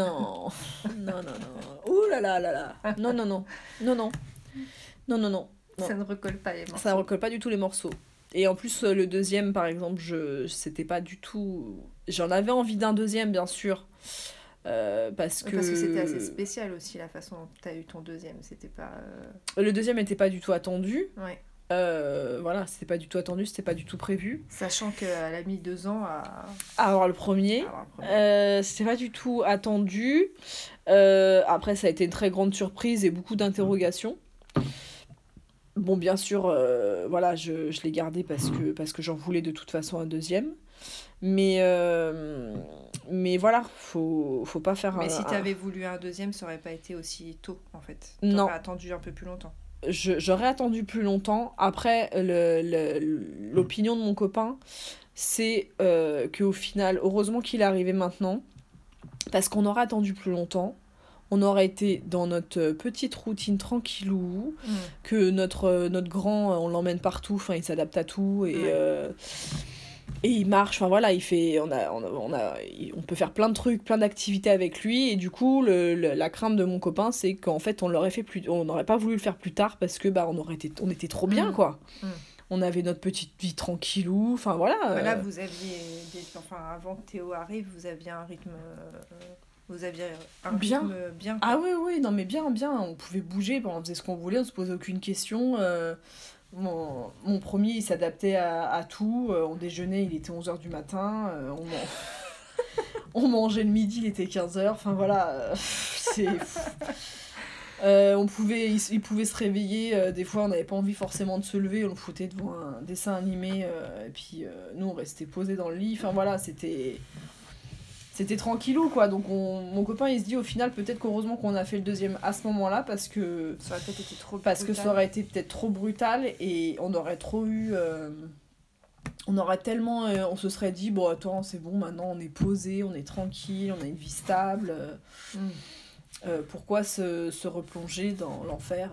Non. Ouh là là. Non. Non. Ça ne recolle pas les morceaux. Ça ne recolle pas du tout les morceaux. Et en plus, le deuxième, par exemple, c'était pas du tout... J'en avais envie d'un deuxième, bien sûr. Parce que c'était assez spécial aussi, la façon dont tu as eu ton deuxième. C'était pas... Le deuxième n'était pas du tout attendu. Ouais. Voilà, c'était pas du tout attendu, c'était pas du tout prévu. Sachant qu'elle a mis 2 ans à avoir le premier. C'était pas du tout attendu. Après, ça a été une très grande surprise et beaucoup d'interrogations. Bon, bien sûr, voilà, je l'ai gardé parce que j'en voulais de toute façon un deuxième. Mais voilà, faut pas faire Mais si t'avais voulu un deuxième, ça aurait pas été aussi tôt, en fait. Non. T'aurais attendu un peu plus longtemps. J'aurais attendu plus longtemps. Après, l'opinion de mon copain, c'est qu'au final, heureusement qu'il est arrivé maintenant, parce qu'on aurait attendu plus longtemps. On aurait été dans notre petite routine tranquillou, que notre grand, on l'emmène partout, enfin, il s'adapte à tout, et il marche, enfin voilà, on peut faire plein de trucs, plein d'activités avec lui, et du coup, la crainte de mon copain, c'est qu'en fait, on n'aurait pas voulu le faire plus tard, parce que on était trop bien, quoi. On avait notre petite vie tranquillou, enfin voilà. Voilà, vous aviez, avant que Théo arrive, vous aviez un rythme... Vous aviez un rythme bien. Ah oui, non mais bien. On pouvait bouger, on faisait ce qu'on voulait, on se posait aucune question. Mon premier, il s'adaptait à tout. On déjeunait, il était 11h du matin. On mangeait le midi, il était 15h. Enfin voilà, c'est fou. Il pouvait se réveiller, des fois on n'avait pas envie forcément de se lever, on le foutait devant un dessin animé, et puis nous on restait posés dans le lit. Enfin voilà, c'était tranquillou, quoi. Donc mon copain, il se dit au final, peut-être qu'heureusement qu'on a fait le deuxième à ce moment-là, parce que ça aurait peut-être été trop brutal. Que ça aurait été peut-être trop brutal, et on aurait trop eu... on aurait tellement... on se serait dit, bon, attends, c'est bon, maintenant on est posé, on est tranquille, on a une vie stable. Pourquoi se replonger dans l'enfer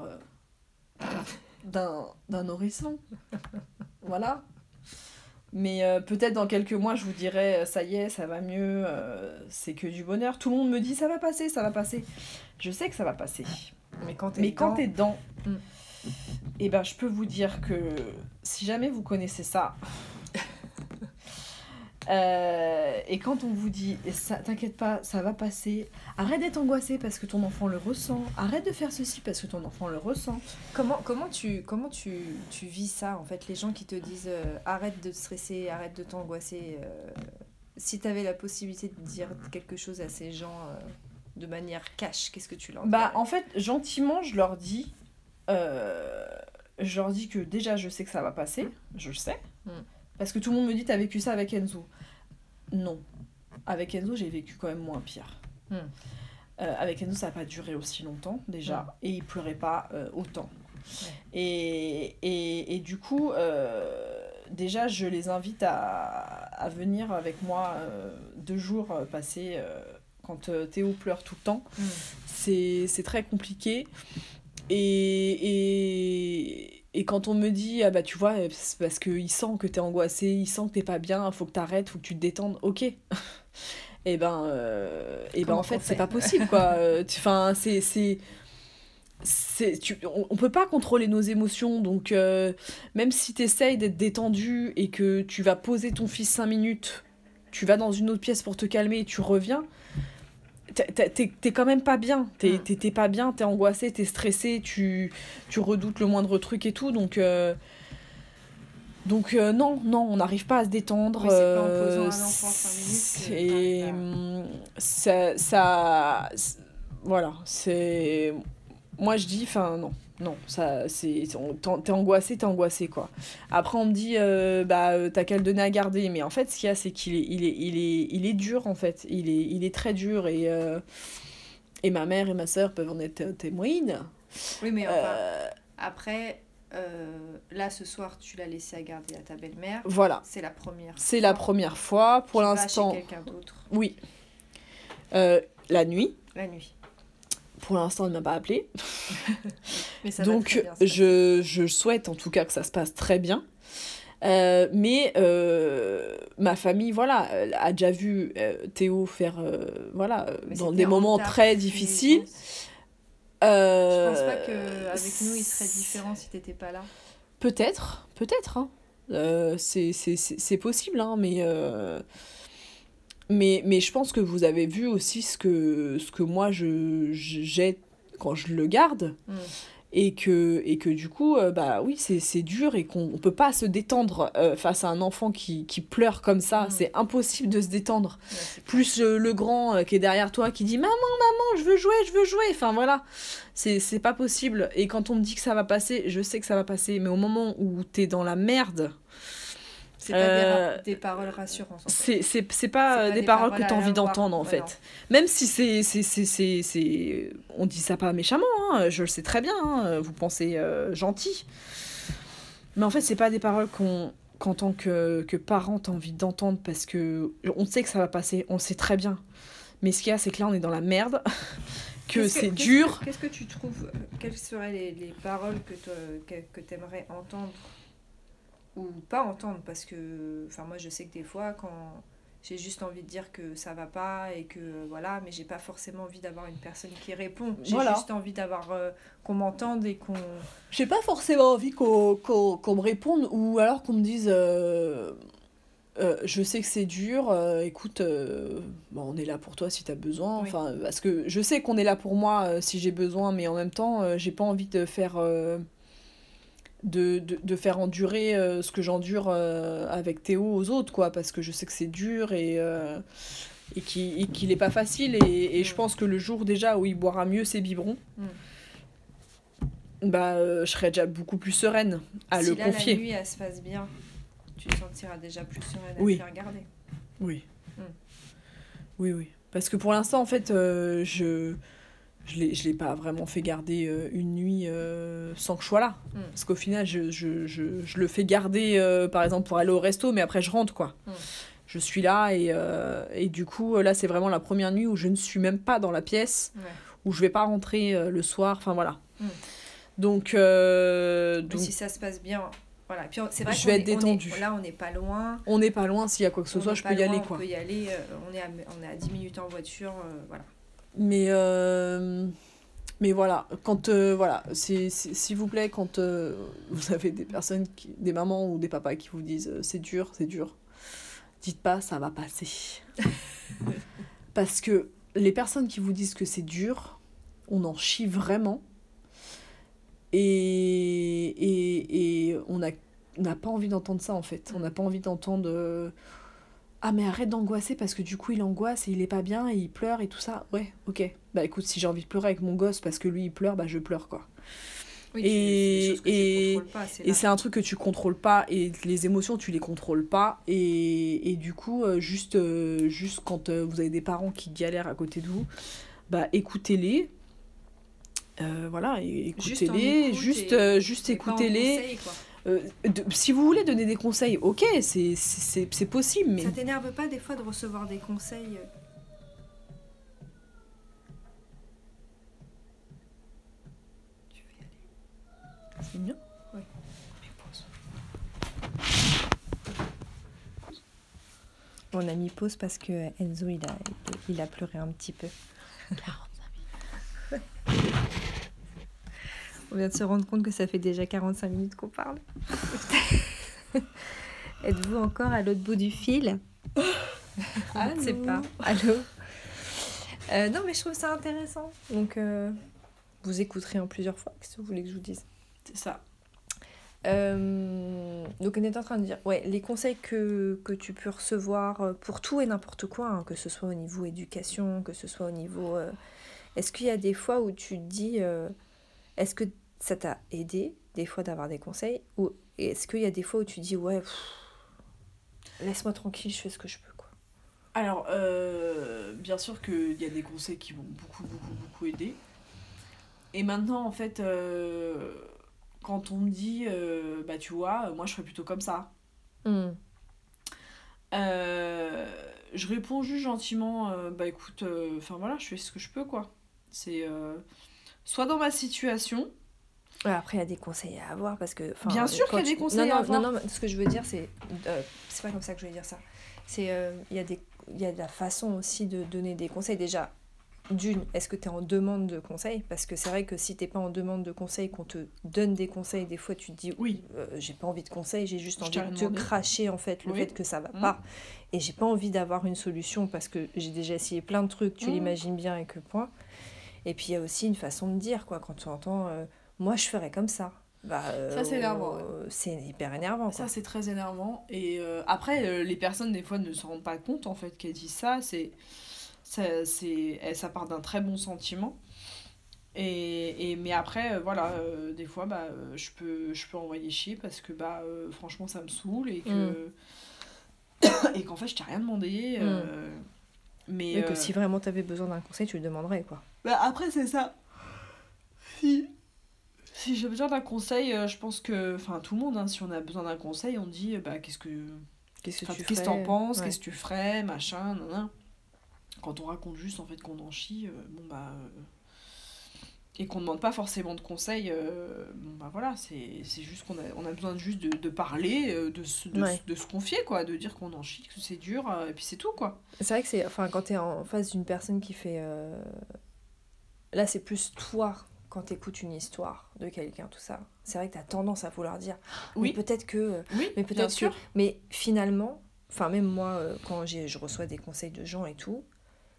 d'un nourrisson? Voilà. Mais peut-être dans quelques mois, je vous dirai, ça y est, ça va mieux, c'est que du bonheur. Tout le monde me dit, ça va passer, ça va passer. Je sais que ça va passer. Mais quand t'es dedans, et ben, je peux vous dire que si jamais vous connaissez ça, et quand on vous dit, t'inquiète pas, ça va passer, arrête d'être angoissé parce que ton enfant le ressent, arrête de faire ceci parce que ton enfant le ressent. Comment tu vis ça, en fait, les gens qui te disent arrête de stresser, arrête de t'angoisser, si t'avais la possibilité de dire quelque chose à ces gens de manière cash, qu'est-ce que tu leur dis? En fait, gentiment, je leur dis que déjà je sais que ça va passer, je le sais. Parce que tout le monde me dit, t'as vécu ça avec Enzo? Non. Avec Enzo, j'ai vécu quand même moins pire. Avec Enzo, ça n'a pas duré aussi longtemps, déjà. Et il pleurait pas autant. Et du coup, déjà, je les invite à venir avec moi 2 jours passer... quand Théo pleure tout le temps. C'est très compliqué. Et quand on me dit, ah bah tu vois, c'est parce qu'il sent que t'es angoissé, il sent que t'es pas bien, faut que t'arrêtes, faut que tu te détendes, ok. Et en fait, c'est pas possible, quoi. Enfin, on peut pas contrôler nos émotions, donc même si t'essayes d'être détendu et que tu vas poser ton fils 5 minutes, tu vas dans une autre pièce pour te calmer et tu reviens, t'es quand même pas bien, t'es pas bien, t'es angoissé, t'es stressé, tu redoutes le moindre truc et tout, donc non, on n'arrive pas à se détendre. Oui, c'est pas en posant un enfant 5 minutes voilà, c'est... Moi je dis, enfin non, ça, t'es angoissé, quoi. Après on me dit, t'as qu'à le donner à garder, mais en fait ce qu'il y a, c'est qu'il est dur, en fait, il est très dur, et ma mère et ma sœur peuvent en être témoines. Oui, mais enfin, après, là ce soir tu l'as laissé à garder à ta belle-mère. Voilà. C'est la première fois. C'est la première fois, pour l'instant. Chez quelqu'un d'autre. Oui. La nuit. Pour l'instant, elle ne m'a pas appelé. Mais ça donc, va très bien, je souhaite en tout cas que ça se passe très bien. Mais ma famille, voilà, a déjà vu Théo faire, dans des moments très difficiles. Je pense pas qu'avec nous, il serait différent si t'étais pas là. Peut-être, hein. C'est possible, hein, mais je pense que vous avez vu aussi ce que moi j'ai quand je le garde. Et que du coup, bah oui, c'est dur et qu'on peut pas se détendre face à un enfant qui pleure comme ça. C'est impossible de se détendre. Ouais, Plus le grand qui est derrière toi qui dit « Maman, maman, je veux jouer. » Enfin voilà, c'est pas possible. Et quand on me dit que ça va passer, je sais que ça va passer. Mais au moment où t'es dans la merde... C'est pas des paroles rassurantes. En fait. C'est pas des paroles que t'as envie d'entendre, en fait. Non. Même si c'est... On dit ça pas méchamment, hein, je le sais très bien, hein, vous pensez gentil. Mais en fait, c'est pas des paroles qu'en tant que parent, t'as envie d'entendre, parce que on sait que ça va passer, on le sait très bien. Mais ce qu'il y a, c'est que là, on est dans la merde, c'est dur. Qu'est-ce que tu trouves... Quelles seraient les paroles que t'aimerais entendre ou pas entendre, parce que moi je sais que des fois quand j'ai juste envie de dire que ça va pas et que voilà, mais j'ai pas forcément envie d'avoir une personne qui répond, j'ai juste envie d'avoir qu'on m'entende et qu'on... J'ai pas forcément envie qu'on me réponde, ou alors qu'on me dise je sais que c'est dur, écoute, on est là pour toi si t'as besoin, oui. Enfin, parce que je sais qu'on est là pour moi si j'ai besoin, mais en même temps j'ai pas envie de faire de faire endurer ce que j'endure avec Théo aux autres, quoi, parce que je sais que c'est dur et qu'il est pas facile, et je pense que le jour déjà où il boira mieux ses biberons, je serai déjà beaucoup plus sereine à le confier. Si la nuit elle se passe bien, tu te sentiras déjà plus sereine à le faire garder. Oui, parce que pour l'instant en fait je l'ai pas vraiment fait garder une nuit sans que je sois là. Parce qu'au final, je le fais garder, par exemple, pour aller au resto, mais après, je rentre, quoi. Je suis là, et du coup, là, c'est vraiment la première nuit où je ne suis même pas dans la pièce, où je vais pas rentrer le soir, enfin, voilà. Donc si ça se passe bien... Voilà. Puis c'est vrai je vais être détendue. Là, on n'est pas loin. On n'est pas loin, s'il y a quoi que ce soit, je peux y aller, quoi. On peut y aller, on est à 10 minutes en voiture, voilà. Mais voilà, quand s'il vous plaît, quand vous avez des personnes, des mamans ou des papas qui vous disent c'est dur, dites pas ça va passer. Parce que les personnes qui vous disent que c'est dur, on en chie vraiment. Et on n'a pas envie d'entendre ça, en fait. On n'a pas envie d'entendre ah mais arrête d'angoisser parce que du coup il angoisse et il est pas bien et il pleure et tout ça. Ouais, ok. Bah écoute, si j'ai envie de pleurer avec mon gosse parce que lui il pleure, je pleure, quoi. Oui, et c'est un truc que tu contrôles pas, et les émotions tu les contrôles pas, et du coup juste quand vous avez des parents qui galèrent à côté de vous, écoutez-les. Voilà, écoutez-les, juste écoutez-les. Conseil, quoi. Si vous voulez donner des conseils, ok, c'est possible, mais... Ça t'énerve pas des fois de recevoir des conseils Tu veux y aller? C'est bien. Oui. On a mis pause parce que Enzo, il a pleuré un petit peu. 45 minutes. On vient de se rendre compte que ça fait déjà 45 minutes qu'on parle. Êtes-vous encore à l'autre bout du fil? Je ne sais pas. Allô? Non, mais je trouve ça intéressant. Donc, vous écouterez en plusieurs fois. Qu'est-ce que vous voulez que je vous dise? C'est ça. Donc, on est en train de dire, les conseils que tu peux recevoir pour tout et n'importe quoi, hein, que ce soit au niveau éducation, que ce soit au niveau... Est-ce qu'il y a des fois où tu te dis... est-ce que ça t'a aidé, des fois, d'avoir des conseils? Ou est-ce qu'il y a des fois où tu dis, laisse-moi tranquille, je fais ce que je peux, quoi? Alors, bien sûr qu'il y a des conseils qui m'ont beaucoup aidé. Et maintenant, en fait, quand on me dit, tu vois, moi, je ferais plutôt comme ça. Je réponds juste gentiment, écoute, voilà, je fais ce que je peux, quoi. C'est... soit dans ma situation... Après, il y a des conseils à avoir, parce que... Bien sûr qu'il y a des conseils à avoir. Non, ce que je veux dire, c'est pas comme ça que je veux dire ça. C'est, il y a la façon aussi de donner des conseils. Déjà, est-ce que tu es en demande de conseil? Parce que c'est vrai que si t'es pas en demande de conseil, qu'on te donne des conseils, des fois tu te dis Oui. J'ai pas envie de conseils, j'ai juste Je envie t'ai rien de te demandé. cracher en fait le Oui. fait que ça va pas. Et j'ai pas envie d'avoir une solution parce que j'ai déjà essayé plein de trucs, tu l'imagines bien et que point. Et puis il y a aussi une façon de dire, quoi, quand tu entends moi je ferais comme ça. Ça, c'est énervant, ouais. C'est hyper énervant, quoi. Ça, c'est très énervant. Et après, les personnes, des fois, ne se rendent pas compte, en fait, qu'elles disent ça. Ça part d'un très bon sentiment. Mais après, voilà, des fois, je peux envoyer chier parce que, franchement, ça me saoule et que... et qu'en fait, je t'ai rien demandé. Mais que si vraiment t'avais besoin d'un conseil, tu le demanderais, quoi. Après, c'est ça. Si j'ai besoin d'un conseil, je pense que... Enfin, tout le monde, hein, si on a besoin d'un conseil, on dit, qu'est-ce que tu t'en penses, ouais. qu'est-ce que tu ferais, machin, nan. Quand on raconte juste, en fait, qu'on en chie, et qu'on ne demande pas forcément de conseils, voilà, c'est juste on a besoin juste de parler, de se confier, quoi, de dire qu'on en chie, que c'est dur, et puis c'est tout, quoi. C'est vrai que quand t'es en face d'une personne qui fait... Là, c'est plus toi, quand t'écoutes une histoire de quelqu'un, tout ça. C'est vrai que t'as tendance à vouloir dire Oui. Mais peut-être que... Oui, mais peut-être bien sûr. que... Mais finalement, même moi, quand je reçois des conseils de gens et tout,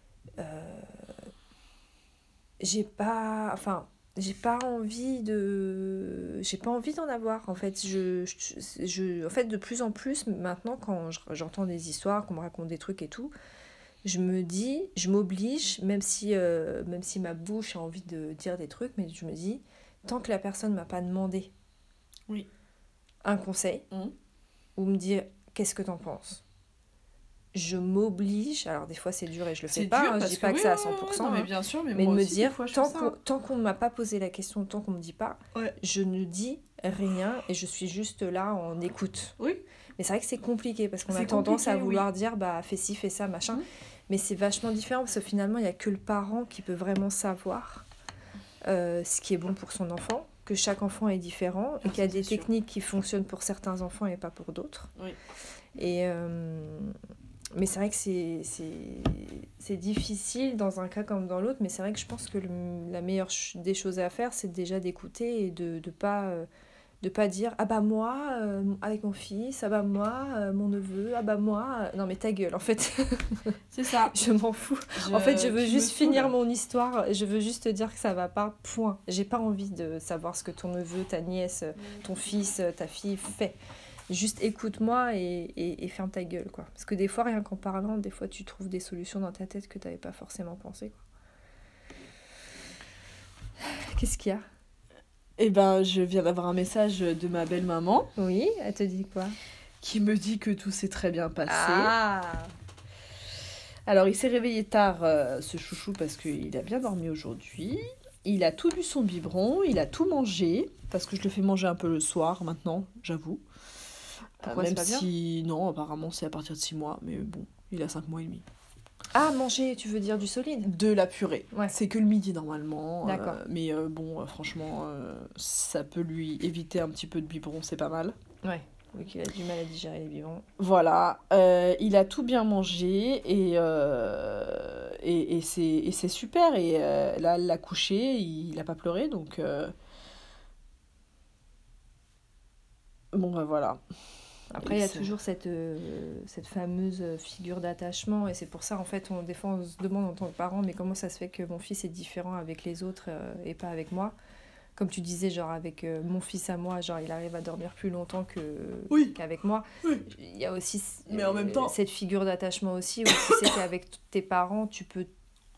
j'ai pas envie d'en avoir, en fait. En fait, de plus en plus maintenant, quand j'entends des histoires, qu'on me raconte des trucs et tout, je m'oblige, même si ma bouche a envie de dire des trucs, mais je me dis, tant que la personne m'a pas demandé un conseil, ou me dire qu'est-ce que t'en penses, je m'oblige, alors des fois c'est dur et je le fais pas, hein, je dis pas que c'est à 100%, non, mais bien sûr, mais de moi me aussi, dire, des fois, je fais ça. tant qu'on ne m'a pas posé la question, tant qu'on me dit pas, Ouais. je ne dis rien et je suis juste là en écoute. Oui. Mais c'est vrai que c'est compliqué parce qu'on a tendance à vouloir dire fais ci, fais ça, machin. Mais c'est vachement différent parce que finalement, il n'y a que le parent qui peut vraiment savoir ce qui est bon pour son enfant, que chaque enfant est différent et qu'il y a des techniques qui fonctionnent pour certains enfants et pas pour d'autres. Oui. Mais c'est vrai que c'est difficile dans un cas comme dans l'autre, mais c'est vrai que je pense que la meilleure des choses à faire, c'est déjà d'écouter et de pas dire moi avec mon fils, moi mon neveu, moi non mais ta gueule en fait. C'est ça. Je m'en fous. En fait, je veux juste finir mon histoire, je veux juste te dire que ça va pas, point. J'ai pas envie de savoir ce que ton neveu, ta nièce, ton fils, ta fille fait. Juste écoute-moi et ferme ta gueule, quoi. Parce que des fois, rien qu'en parlant, des fois tu trouves des solutions dans ta tête que t'avais pas forcément pensé, quoi. Qu'est-ce qu'il y a ? Je viens d'avoir un message de ma belle-maman. Oui, elle te dit quoi ? Qui me dit que tout s'est très bien passé. Ah ! Alors, il s'est réveillé tard, ce chouchou, parce qu'il a bien dormi aujourd'hui. Il a tout bu son biberon, il a tout mangé, parce que je le fais manger un peu le soir, maintenant, j'avoue. Pourquoi même c'est pas bien ? si, non, apparemment, c'est à partir de 6 mois, mais bon, il a 5 mois et demi. Ah, manger, tu veux dire du solide ? De la purée. Ouais. C'est que le midi, normalement. D'accord. Mais franchement, ça peut lui éviter un petit peu de biberon, c'est pas mal. Ouais. Oui, qu'il a du mal à digérer les biberons. Voilà, il a tout bien mangé et c'est super. Et là, elle l'a couché, il n'a pas pleuré, donc... Bon, voilà. Après, il y a toujours cette fameuse figure d'attachement, et c'est pour ça, en fait, des fois, on se demande en tant que parent, mais comment ça se fait que mon fils est différent avec les autres et pas avec moi ? Comme tu disais, genre avec mon fils à moi, genre il arrive à dormir plus longtemps qu'avec moi. Oui. Il y a aussi mais en même temps... cette figure d'attachement aussi, où tu sais qu'avec tes parents, tu peux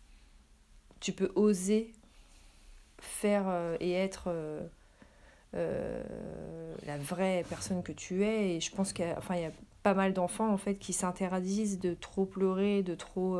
oser faire et être la vraie personne que tu es. Et je pense qu'il y a pas mal d'enfants en fait, qui s'interdisent de trop pleurer, de trop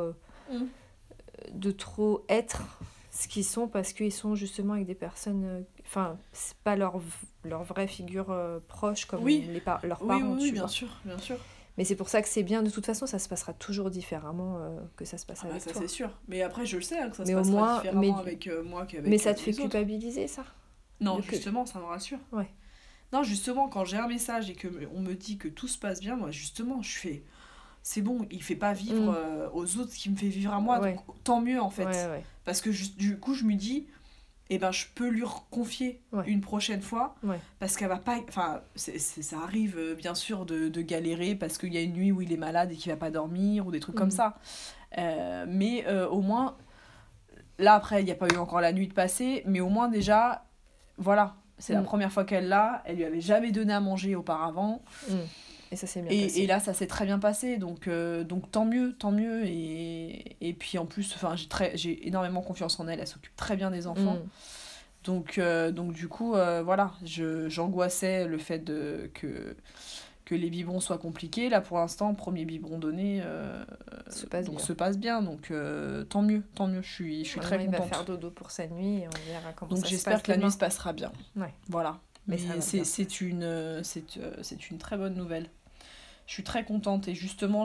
être ce qu'ils sont, parce qu'ils sont justement avec des personnes, c'est pas leur vraie figure proche comme leurs parents. Oui, bien sûr. Mais c'est pour ça que c'est bien, de toute façon ça se passera toujours différemment que ça se passe avec ça toi. C'est sûr, mais après je le sais que ça se passera différemment avec moi qu'avec mais ça te fait les autres. culpabiliser, ça ? Non, justement, ça me rassure. Ouais. Non, justement, quand j'ai un message et qu'on me dit que tout se passe bien, moi justement je fais c'est bon, il fait pas vivre aux autres ce qui me fait vivre à moi, donc tant mieux en fait. Parce que du coup, je me dis, je peux lui confier une prochaine fois, parce qu'elle va pas... Enfin, ça arrive, bien sûr, de galérer parce qu'il y a une nuit où il est malade et qu'il va pas dormir, ou des trucs comme ça. Mais au moins, là, après, il n'y a pas eu encore la nuit de passer, mais au moins, déjà, voilà, c'est la première fois qu'elle l'a, elle lui avait jamais donné à manger auparavant. Et ça s'est bien passé. Et là, ça s'est très bien passé, donc tant mieux. Et puis en plus, j'ai énormément confiance en elle, elle s'occupe très bien des enfants. Donc du coup, voilà, j'angoissais le fait que les biberons soient compliqués. Là, pour l'instant, premier biberon donné se passe bien. Donc tant mieux. Je suis très contente. Il va faire dodo pour sa nuit et on verra comment donc, ça se passe. Donc j'espère que la nuit se passera bien. Voilà. Mais c'est une très bonne nouvelle. Je suis très contente et justement,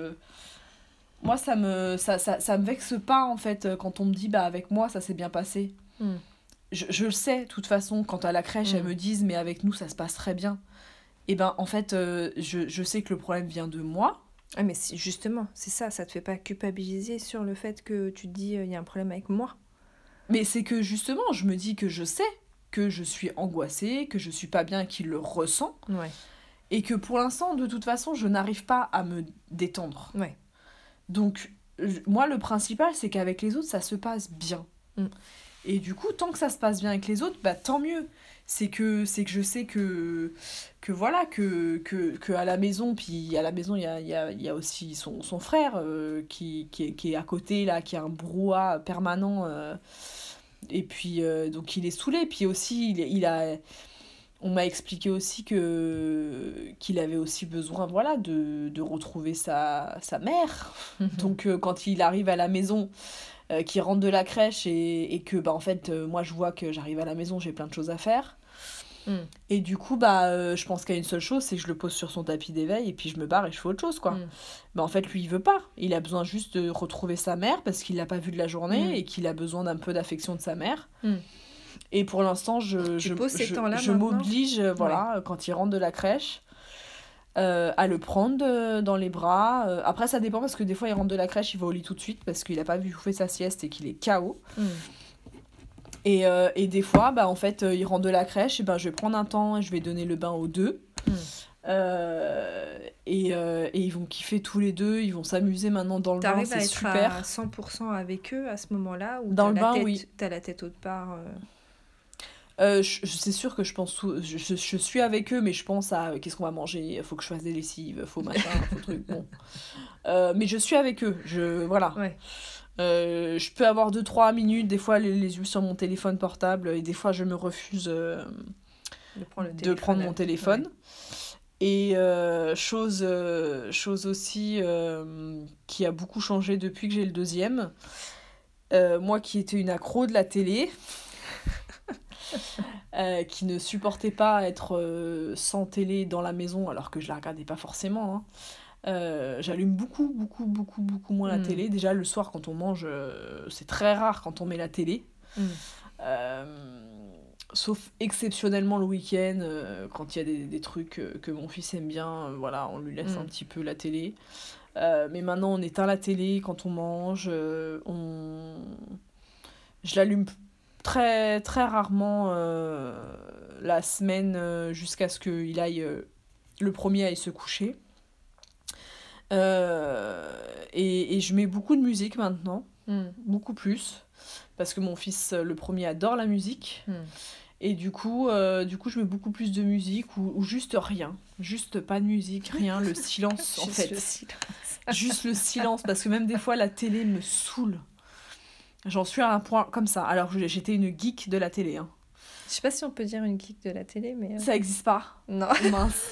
moi, ça me vexe pas, en fait, quand on me dit, avec moi, ça s'est bien passé. Je le sais, de toute façon, quand à la crèche, elles me disent, mais avec nous, ça se passe très bien. Et en fait, je sais que le problème vient de moi. Ah, mais justement, c'est ça te fait pas culpabiliser sur le fait que tu te dis, il y a un problème avec moi. Mais c'est que, justement, je me dis que je sais que je suis angoissée, que je suis pas bien et qu'il le ressent. Et que pour l'instant, de toute façon, je n'arrive pas à me détendre. Donc, moi, le principal, c'est qu'avec les autres, ça se passe bien. Et du coup, tant que ça se passe bien avec les autres, tant mieux. C'est que je sais que voilà, que à la maison, puis à la maison, il y a aussi son frère qui est à côté, là, qui a un brouhaha permanent. Et puis, donc, il est saoulé. Puis aussi, on m'a expliqué aussi qu'il avait aussi besoin, voilà, de retrouver sa mère. Donc, quand il arrive à la maison, qu'il rentre de la crèche et que, en fait, moi, je vois que j'arrive à la maison, j'ai plein de choses à faire. Et du coup, je pense qu'il y a une seule chose, c'est que je le pose sur son tapis d'éveil et puis je me barre et je fais autre chose, quoi. En fait, lui, il veut pas. Il a besoin juste de retrouver sa mère parce qu'il l'a pas vue de la journée et qu'il a besoin d'un peu d'affection de sa mère. Et pour l'instant, je m'oblige, voilà, quand il rentre de la crèche, à le prendre dans les bras. Après, ça dépend parce que des fois, il rentre de la crèche, il va au lit tout de suite parce qu'il a pas vu faire sa sieste et qu'il est KO. Et des fois, en fait, il rentre de la crèche, et je vais prendre un temps et je vais donner le bain aux deux. Et ils vont kiffer tous les deux, ils vont s'améuser maintenant dans le bain, c'est super. T'arrives à être à 100% avec eux à ce moment-là ou dans le bain, oui. T'as la tête autre part c'est sûr que je pense je suis avec eux, mais je pense à qu'est-ce qu'on va manger, il faut que je fasse des lessives, faut machin, faut truc, bon. Mais je suis avec eux, voilà. Je peux avoir 2-3 minutes, des fois les yeux sur mon téléphone portable, et des fois je me refuse de prendre mon téléphone. Et chose aussi qui a beaucoup changé depuis que j'ai le deuxième, moi qui étais une accro de la télé, qui ne supportait pas être sans télé dans la maison alors que je la regardais pas forcément, j'allume beaucoup moins la télé. Déjà le soir quand on mange, c'est très rare quand on met la télé, sauf exceptionnellement le week-end, quand il y a des trucs que mon fils aime bien, voilà, on lui laisse un petit peu la télé. Mais maintenant on éteint la télé quand on mange, je l'allume très, très rarement la semaine jusqu'à ce qu'il aille, le premier aille se coucher. Et je mets beaucoup de musique maintenant, beaucoup plus, parce que mon fils, le premier, adore la musique. Et du coup, je mets beaucoup plus de musique ou juste rien. Juste pas de musique, rien, le silence en fait. Juste le silence, parce que même des fois, la télé me saoule. J'en suis à un point comme ça. Alors j'étais une geek de la télé. Je sais pas si on peut dire une geek de la télé, mais... Ça existe pas. Non. Mince.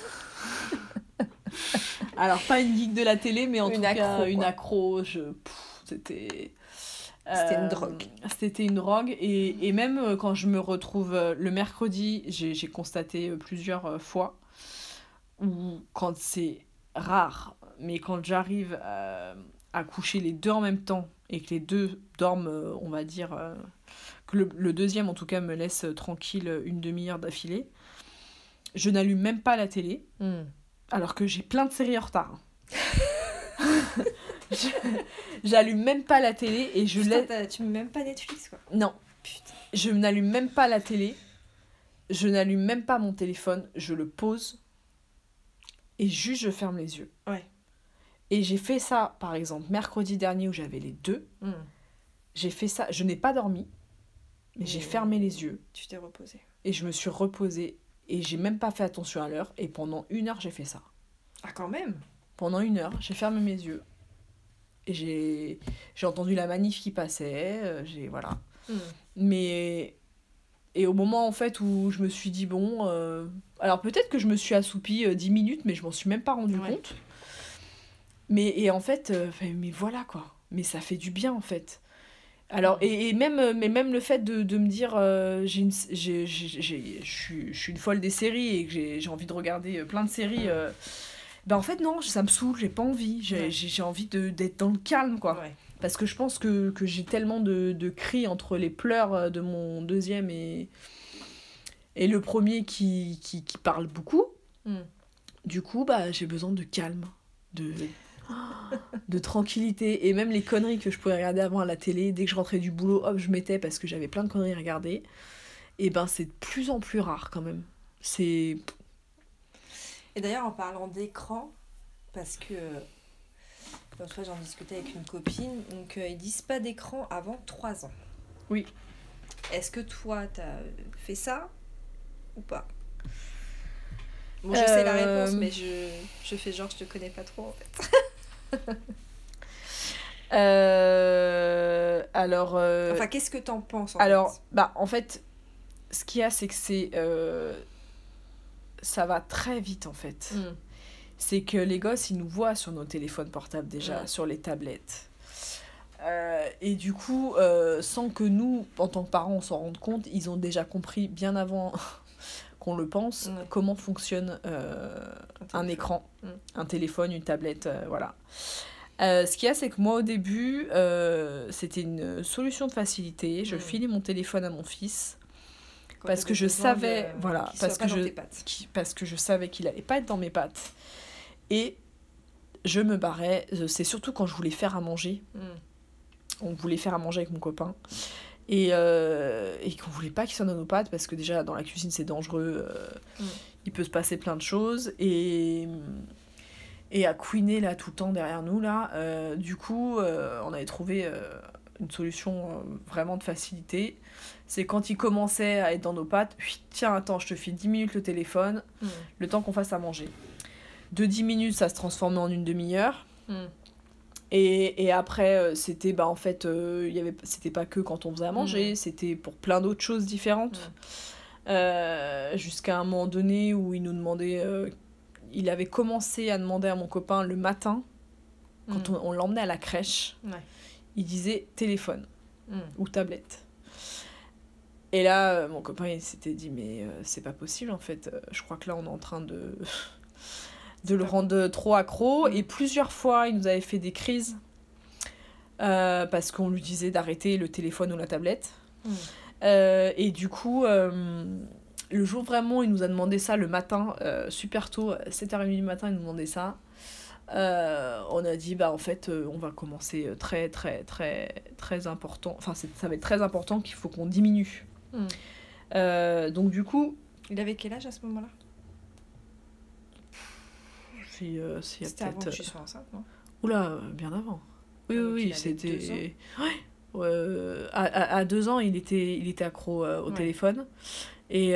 Alors pas une geek de la télé, mais en tout cas une accro. C'était une drogue. C'était une drogue. Et même quand je me retrouve le mercredi, j'ai constaté plusieurs fois, où quand c'est rare, mais quand j'arrive à coucher les deux en même temps, et que les deux dorment, on va dire, que le deuxième en tout cas me laisse tranquille une demi-heure d'affilée, je n'allume même pas la télé, alors que j'ai plein de séries en retard. Je- J'allume même pas la télé et je Putain, laisse... tu mets même pas Netflix, quoi. Non, Putain. je n'allume même pas la télé, je n'allume même pas mon téléphone, je le pose et juste je ferme les yeux. Ouais. Et j'ai fait ça, par exemple, mercredi dernier où j'avais les deux. J'ai fait ça, je n'ai pas dormi, mais j'ai fermé les yeux Tu t'es reposé. et je me suis reposée et j'ai même pas fait attention à l'heure et pendant 1 heure j'ai fait ça. Ah, quand même. Pendant 1 heure, j'ai fermé mes yeux et j'ai entendu la manif qui passait, voilà. Mais et au moment en fait où je me suis dit bon, alors peut-être que je me suis assoupie 10 minutes, mais je m'en suis même pas rendu compte. Et en fait, mais voilà quoi. Mais ça fait du bien en fait. Alors, et même le fait de me dire, je suis une folle des séries et que j'ai envie de regarder plein de séries, ben en fait non, ça me saoule, j'ai pas envie. J'ai envie d'être dans le calme quoi. Ouais. Parce que je pense que j'ai tellement de cris entre les pleurs de mon deuxième et le premier qui parle beaucoup. Du coup, bah, j'ai besoin de calme, de tranquillité. Et même les conneries que je pouvais regarder avant à la télé, dès que je rentrais du boulot, hop, je mettais parce que j'avais plein de conneries à regarder. Et ben, c'est de plus en plus rare quand même. C'est... Et d'ailleurs, en parlant d'écran, parce que l'autre fois j'en discutais avec une copine, donc ils disent pas d'écran avant 3 ans. Oui. Est-ce que toi, t'as fait ça ou pas? Bon, je sais la réponse, mais je fais genre je te connais pas trop en fait. Alors... Enfin, qu'est-ce que t'en penses en alors, fait? bah, en fait, ce qu'il y a, c'est que ça va très vite en fait. C'est que les gosses, ils nous voient sur nos téléphones portables déjà, sur les tablettes. Et du coup, sans que nous, en tant que parents, on s'en rende compte, ils ont déjà compris bien avant qu'on le pense, comment fonctionne un écran, un téléphone, une tablette, voilà. Ce qu'il y a, c'est que moi, au début, c'était une solution de facilité. Je filais mon téléphone à mon fils. Parce que je savais, voilà, parce que je savais qu'il allait pas être dans mes pattes. Et je me barrais, c'est surtout quand je voulais faire à manger. On voulait faire à manger avec mon copain. Et qu'on voulait pas qu'il soit dans nos pattes, parce que déjà, dans la cuisine, c'est dangereux. Il peut se passer plein de choses. Et à couiner, là, tout le temps derrière nous, là. Du coup, on avait trouvé une solution vraiment de facilité. C'est quand il commençait à être dans nos pattes, tiens, attends, je te file 10 minutes le téléphone, le temps qu'on fasse à manger. De 10 minutes, ça se transformait en une demi-heure. Et après, c'était, bah, en fait, c'était pas que quand on faisait à manger, c'était pour plein d'autres choses différentes. Jusqu'à un moment donné où il nous demandait... il avait commencé à demander à mon copain le matin, quand on l'emmenait à la crèche, il disait téléphone ou tablette. Et là, mon copain, il s'était dit, mais c'est pas possible, en fait. Je crois que là, on est en train de le rendre trop accro. Et plusieurs fois, il nous avait fait des crises parce qu'on lui disait d'arrêter le téléphone ou la tablette. Et du coup, le jour vraiment, il nous a demandé ça le matin, super tôt, 7h30 du matin, il nous demandait ça. On a dit, bah en fait, on va commencer très, très, très, très important. Enfin, ça va être très important qu'il faut qu'on diminue. Donc du coup... Il avait quel âge à ce moment-là? C'était avant que tu sois enceinte, non? Oula, bien avant. Oui, c'était... Ouais. À 2 ans, il était accro au téléphone. Et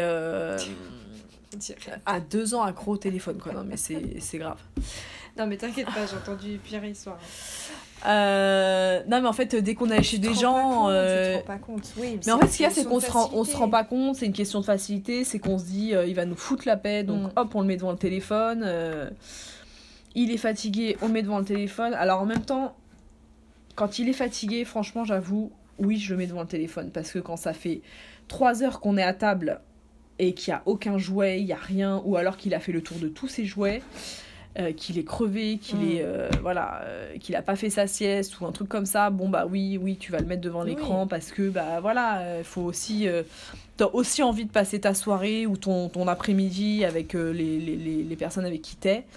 à 2 ans, accro au téléphone, quoi. Non, mais c'est grave. Non, mais t'inquiète pas, j'ai entendu pire histoire. Non, mais en fait, dès qu'on allait chez des gens... Tu te rends pas compte, oui. Mais en fait, ce qu'il y a, c'est qu'on se rend pas compte, c'est une question de facilité, c'est qu'on se dit, il va nous foutre la paix, donc hop, on le met devant le téléphone. Il est fatigué, on le met devant le téléphone. Alors en même temps, quand il est fatigué, franchement, j'avoue, oui, je le mets devant le téléphone, parce que quand ça fait 3 heures qu'on est à table et qu'il n'y a aucun jouet, il n'y a rien, ou alors qu'il a fait le tour de tous ses jouets, qu'il est crevé, qu'il a pas fait sa sieste ou un truc comme ça, bon bah oui, tu vas le mettre devant l'écran parce que bah voilà, faut aussi t'as aussi envie de passer ta soirée ou ton après-midi avec les personnes avec qui t'es,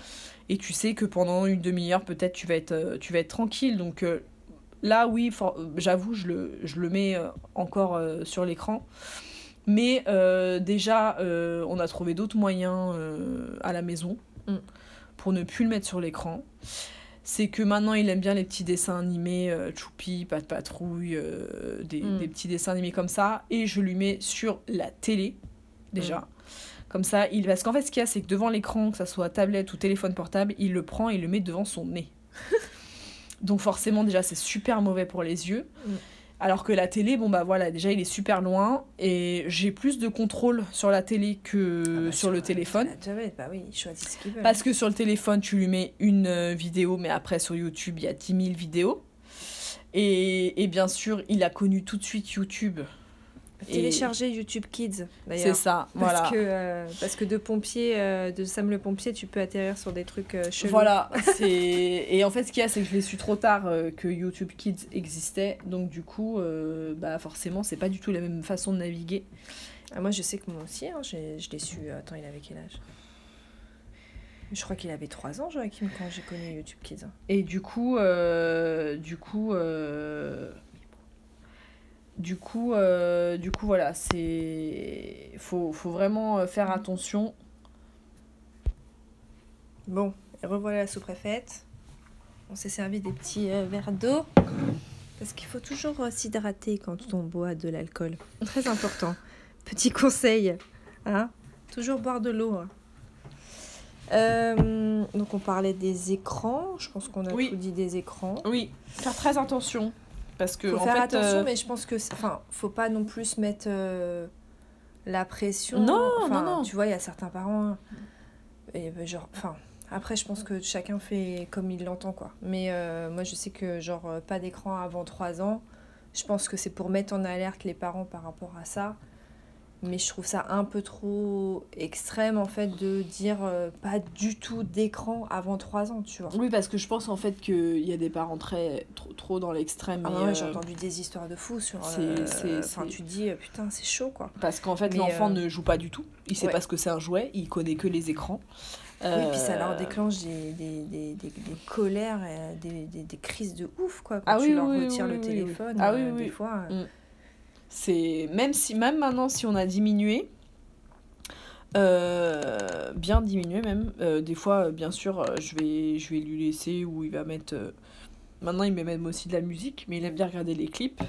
et tu sais que pendant une demi-heure, peut-être, tu vas être tranquille. Donc là, oui, j'avoue, je le mets encore sur l'écran. Mais déjà, on a trouvé d'autres moyens à la maison pour ne plus le mettre sur l'écran. C'est que maintenant, il aime bien les petits dessins animés, Choupi, Pat' Patrouille, des petits dessins animés comme ça. Et je lui mets sur la télé, déjà. Comme ça, parce qu'en fait, ce qu'il y a, c'est que devant l'écran, que ça soit tablette ou téléphone portable, il le prend et il le met devant son nez. Donc forcément, déjà, c'est super mauvais pour les yeux. Alors que la télé, bon bah voilà, déjà il est super loin et j'ai plus de contrôle sur la télé que sur le téléphone. Bah oui, ils choisissent ce qu'ils veulent. Parce que sur le téléphone, tu lui mets une vidéo, mais après sur YouTube, il y a 10 000 vidéos. Et bien sûr, il a connu tout de suite YouTube. Télécharger YouTube Kids, d'ailleurs. C'est ça, voilà. Parce que de pompier, de Sam le pompier, tu peux atterrir sur des trucs chelous. Voilà, et en fait, ce qu'il y a, c'est que je l'ai su trop tard que YouTube Kids existait. Donc du coup, bah forcément, c'est pas du tout la même façon de naviguer. Ah, moi, je sais que moi aussi, hein, je l'ai su... Attends, il avait quel âge ? Je crois qu'il avait 3 ans, Joachim, quand j'ai connu YouTube Kids. Et du coup, voilà, faut vraiment faire attention. Bon, et revoilà la sous-préfète. On s'est servi des petits verres d'eau. Parce qu'il faut toujours s'hydrater quand on boit de l'alcool. Très important. Petit conseil. Hein ? Toujours boire de l'eau. Donc on parlait des écrans. Je pense qu'on a tout dit des écrans. Oui, faire très attention. Parce que, faut faire attention, mais je pense que... faut pas non plus se mettre la pression. Non. Tu vois, il y a certains parents... Et après, je pense que chacun fait comme il l'entend, quoi. Mais moi, je sais que, pas d'écran avant 3 ans. Je pense que c'est pour mettre en alerte les parents par rapport à ça. Mais je trouve ça un peu trop extrême, en fait, de dire pas du tout d'écran avant 3 ans, tu vois. Oui, parce que je pense, en fait, qu'il y a des parents trop dans l'extrême. Ah ouais, j'ai entendu des histoires de fous sur... tu te dis, putain, c'est chaud, quoi. Parce qu'en fait, l'enfant ne joue pas du tout. Il sait pas ce que c'est un jouet. Il connaît que les écrans. Oui, puis ça leur déclenche des colères, des crises de ouf, quoi. Quand tu leur retires le téléphone, des fois... C'est même maintenant si on a diminué bien diminué même des fois bien sûr je vais lui laisser ou il va mettre maintenant il met même aussi de la musique mais il aime bien regarder les clips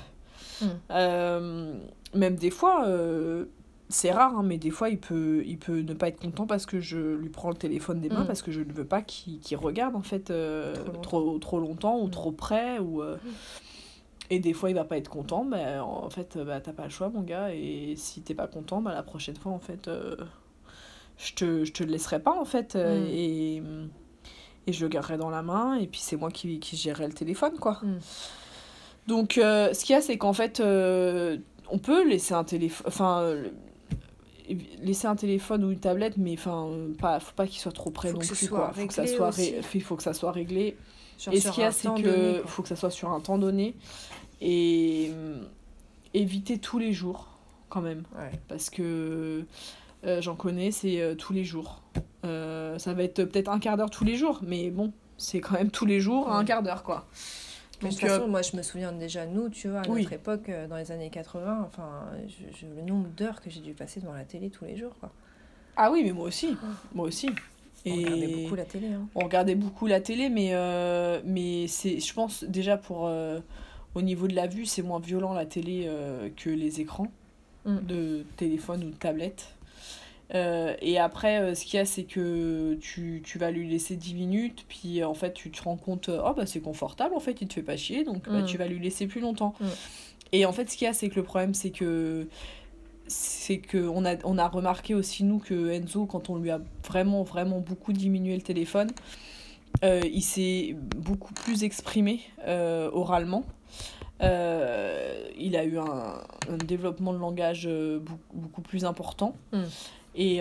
même des fois c'est rare hein, mais des fois il peut ne pas être content parce que je lui prends le téléphone des mains parce que je ne veux pas qu'il regarde en fait trop longtemps ou trop près ou et des fois, il va pas être content, mais en fait, t'as pas le choix, mon gars. Et si t'es pas content, la prochaine fois, en fait, je te le laisserai pas, en fait. Et je le garderai dans la main. Et puis, c'est moi qui gérerai le téléphone, quoi. Donc, ce qu'il y a, c'est qu'en fait, on peut laisser un téléphone... Enfin, laisser un téléphone ou une tablette, mais faut pas qu'il soit trop près non plus, quoi. Faut que ça soit réglé. Et ce qu'il y a, c'est que faut que ça soit sur un temps donné et éviter tous les jours quand même parce que j'en connais, c'est tous les jours. Ça va être peut-être un quart d'heure tous les jours, mais bon, c'est quand même tous les jours un quart d'heure, quoi. Mais de toute façon, moi je me souviens déjà, nous, tu vois, à notre époque, dans les années 80, le nombre d'heures que j'ai dû passer devant la télé tous les jours, quoi. Ah oui, mais moi aussi. On regardait beaucoup la télé. Hein. On regardait beaucoup la télé, mais c'est, je pense déjà au niveau de la vue, c'est moins violent la télé que les écrans de téléphone ou de tablette. Et après, ce qu'il y a, c'est que tu vas lui laisser 10 minutes, puis en fait, tu te rends compte, c'est confortable, en fait, il te fait pas chier, donc tu vas lui laisser plus longtemps. Et en fait, ce qu'il y a, c'est que le problème, c'est que on a remarqué aussi, nous, que Enzo, quand on lui a vraiment, vraiment beaucoup diminué le téléphone, il s'est beaucoup plus exprimé oralement. Il a eu un développement de langage beaucoup plus important. Et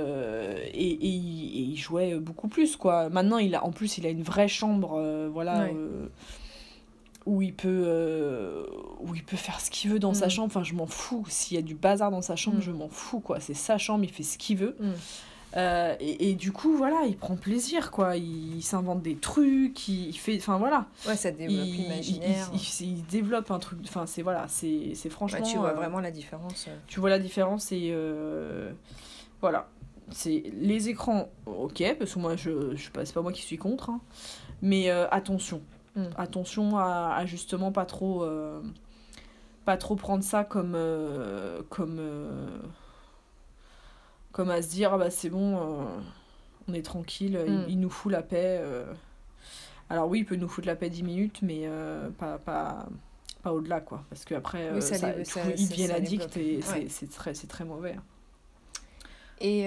il jouait beaucoup plus, quoi. Maintenant, il a une vraie chambre, où il peut faire ce qu'il veut dans sa chambre. Enfin, je m'en fous. S'il y a du bazar dans sa chambre, je m'en fous, quoi. C'est sa chambre, il fait ce qu'il veut. Et du coup, voilà, il prend plaisir, quoi. Il s'invente des trucs, il fait... Enfin, voilà. Ouais, ça développe l'imaginaire. Il développe un truc... Enfin, c'est voilà, c'est franchement... Tu vois vraiment la différence. Tu vois la différence et... voilà. C'est les écrans, ok, parce que moi, c'est pas moi qui suis contre, hein. Mais attention. Attention à justement pas trop prendre ça comme à se dire, ah bah c'est bon, on est tranquille, il nous fout la paix. Alors oui, il peut nous foutre la paix 10 minutes, mais pas au-delà, quoi. Parce qu'après, Oui, il devient addict et ouais. c'est très mauvais. Et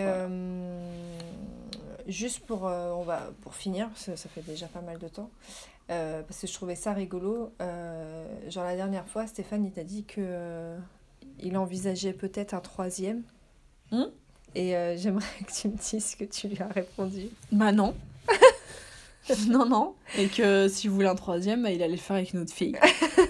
juste pour finir, ça fait déjà pas mal de temps, parce que je trouvais ça rigolo. Genre la dernière fois, Stéphane, il t'a dit que il envisageait peut-être un 3e. Et j'aimerais que tu me dises ce que tu lui as répondu. Bah non. non. Et que si vous voulez un 3e, bah, il allait le faire avec notre fille.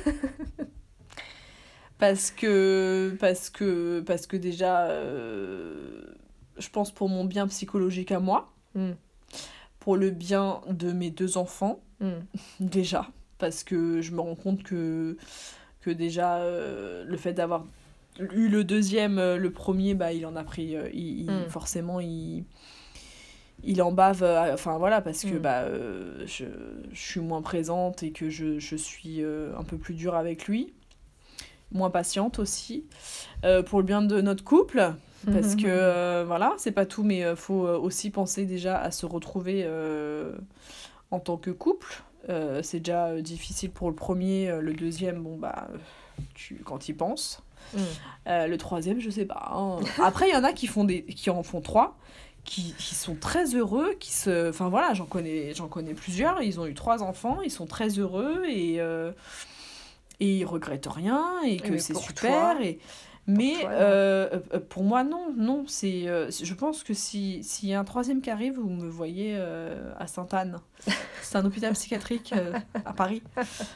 Parce que déjà, je pense pour mon bien psychologique à moi, pour le bien de mes 2 enfants, déjà. Parce que je me rends compte que déjà, le fait d'avoir eu le 2e, le premier, bah, il en a pris... forcément, il en bave, enfin voilà, parce que je suis moins présente et que je suis un peu plus dure avec lui. Moins patiente aussi, pour le bien de notre couple, parce que voilà, c'est pas tout, mais faut aussi penser déjà à se retrouver en tant que couple. C'est déjà difficile pour le premier, le 2e, bon bah, quand y penses. Le 3e, je sais pas. Hein. Après, il y en a qui en font 3, qui sont très heureux, enfin voilà, j'en connais plusieurs, ils ont eu 3 enfants, ils sont très heureux et ils regrettent rien et que c'est super. Mais pour moi, non. Je pense que s'il y a un 3e qui arrive, vous me voyez à Sainte-Anne. C'est un hôpital psychiatrique à Paris.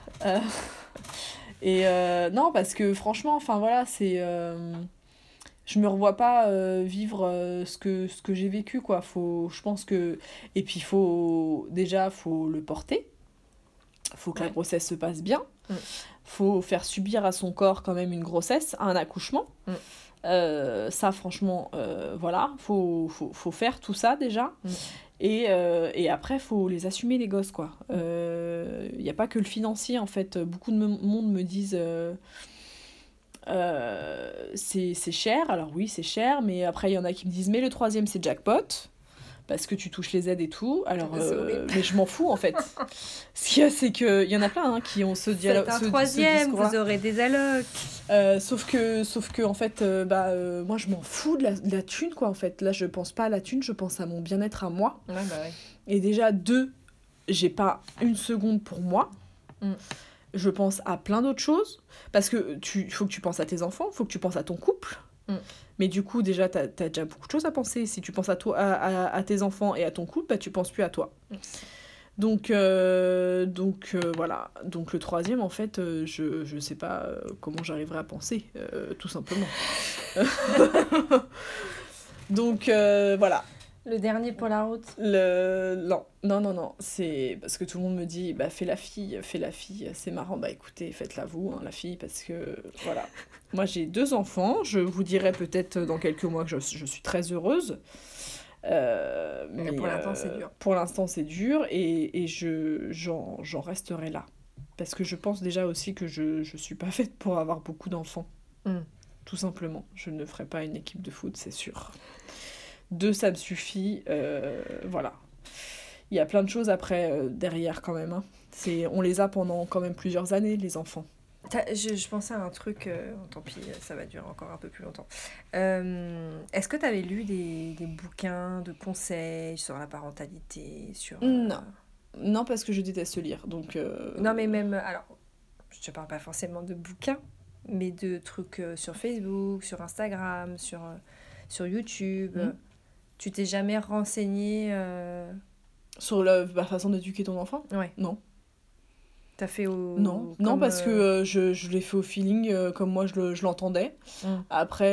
Non, parce que franchement, enfin voilà, je me revois pas vivre ce que j'ai vécu, quoi. Je pense que... Et puis, faut le porter. Faut que la grossesse se passe bien. Faut faire subir à son corps quand même une grossesse, un accouchement. Ça, franchement, voilà, faut faire tout ça déjà. Et après, faut les assumer, les gosses, quoi. Y a pas que le financier, en fait. Beaucoup de monde me disent... c'est cher. Alors oui, c'est cher, mais après, il y en a qui me disent, mais le 3e, c'est jackpot. Parce que tu touches les aides et tout. Alors, mais je m'en fous, en fait. Ce qu'il y a, c'est qu'il y en a plein qui ont ce dialogue. C'est un 3e, vous aurez des allocs. Sauf que en fait, moi, je m'en fous de la thune, quoi, en fait. Là, je pense pas à la thune, je pense à mon bien-être à moi. Ouais. Et déjà, 2, j'ai pas une seconde pour moi. Je pense à plein d'autres choses. Parce que faut que tu penses à tes enfants, faut que tu penses à ton couple. Mais du coup, déjà, t'as déjà beaucoup de choses à penser. Si tu penses à toi, à tes enfants et à ton couple, bah, tu penses plus à toi. Donc voilà. Donc le 3e, en fait, je sais pas comment j'arriverai à penser, tout simplement. Donc voilà. Le dernier pour la route. Non. C'est parce que tout le monde me dit, bah fais la fille, c'est marrant. Bah écoutez, faites-la vous, hein, la fille, parce que voilà. Moi j'ai 2 enfants, je vous dirai peut-être dans quelques mois que je suis très heureuse. Mais pour l'instant c'est dur. Pour l'instant c'est dur et j'en resterai là. Parce que je pense déjà aussi que je suis pas faite pour avoir beaucoup d'enfants. Tout simplement. Je ne ferai pas une équipe de foot, c'est sûr. 2, ça me suffit. Voilà. Il y a plein de choses après, derrière quand même. Hein. On les a pendant quand même plusieurs années, les enfants. Je pensais à un truc, tant pis, ça va durer encore un peu plus longtemps. Est-ce que tu avais lu des bouquins de conseils sur la parentalité sur, Non, parce que je déteste lire. Donc, Non, mais même... Alors, je te parle pas forcément de bouquins, mais de trucs sur Facebook, sur Instagram, sur YouTube. Tu t'es jamais renseigné sur la façon d'éduquer ton enfant ? Ouais. Non. T'as fait au... Non, comme, parce que je l'ai fait au feeling comme moi je l'entendais. Après,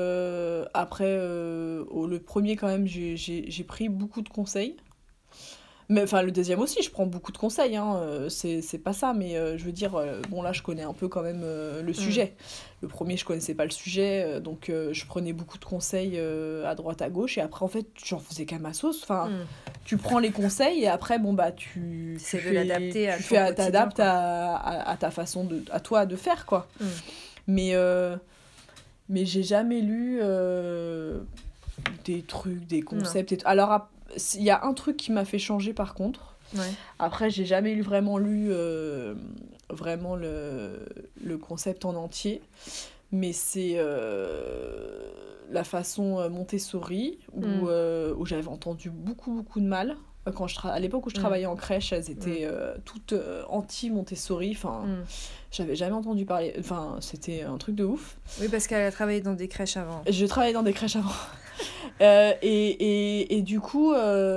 le premier quand même, j'ai pris beaucoup de conseils. Mais enfin, le deuxième aussi, je prends beaucoup de conseils, hein, c'est pas ça, mais je veux dire, bon là, je connais un peu quand même le sujet. Le premier, je connaissais pas le sujet, donc je prenais beaucoup de conseils à droite, à gauche, et après, en fait, j'en faisais qu'à ma sauce. Enfin, tu prends les conseils, et après, bon, bah, tu de l'adapter à ton quotidien, t'adaptes quoi. à ta façon à toi de faire, quoi. Mais j'ai jamais lu des trucs, des concepts. Alors, il y a un truc qui m'a fait changer par contre. Ouais. Après, j'ai jamais vraiment lu vraiment le concept en entier. Mais c'est la façon Montessori où j'avais entendu beaucoup de mal. À l'époque où je travaillais en crèche, elles étaient toutes anti-Montessori. Enfin, j'avais jamais entendu parler. Enfin, c'était un truc de ouf. Oui, parce qu'elle a travaillé dans des crèches avant. Je travaillais dans des crèches avant. Et du coup,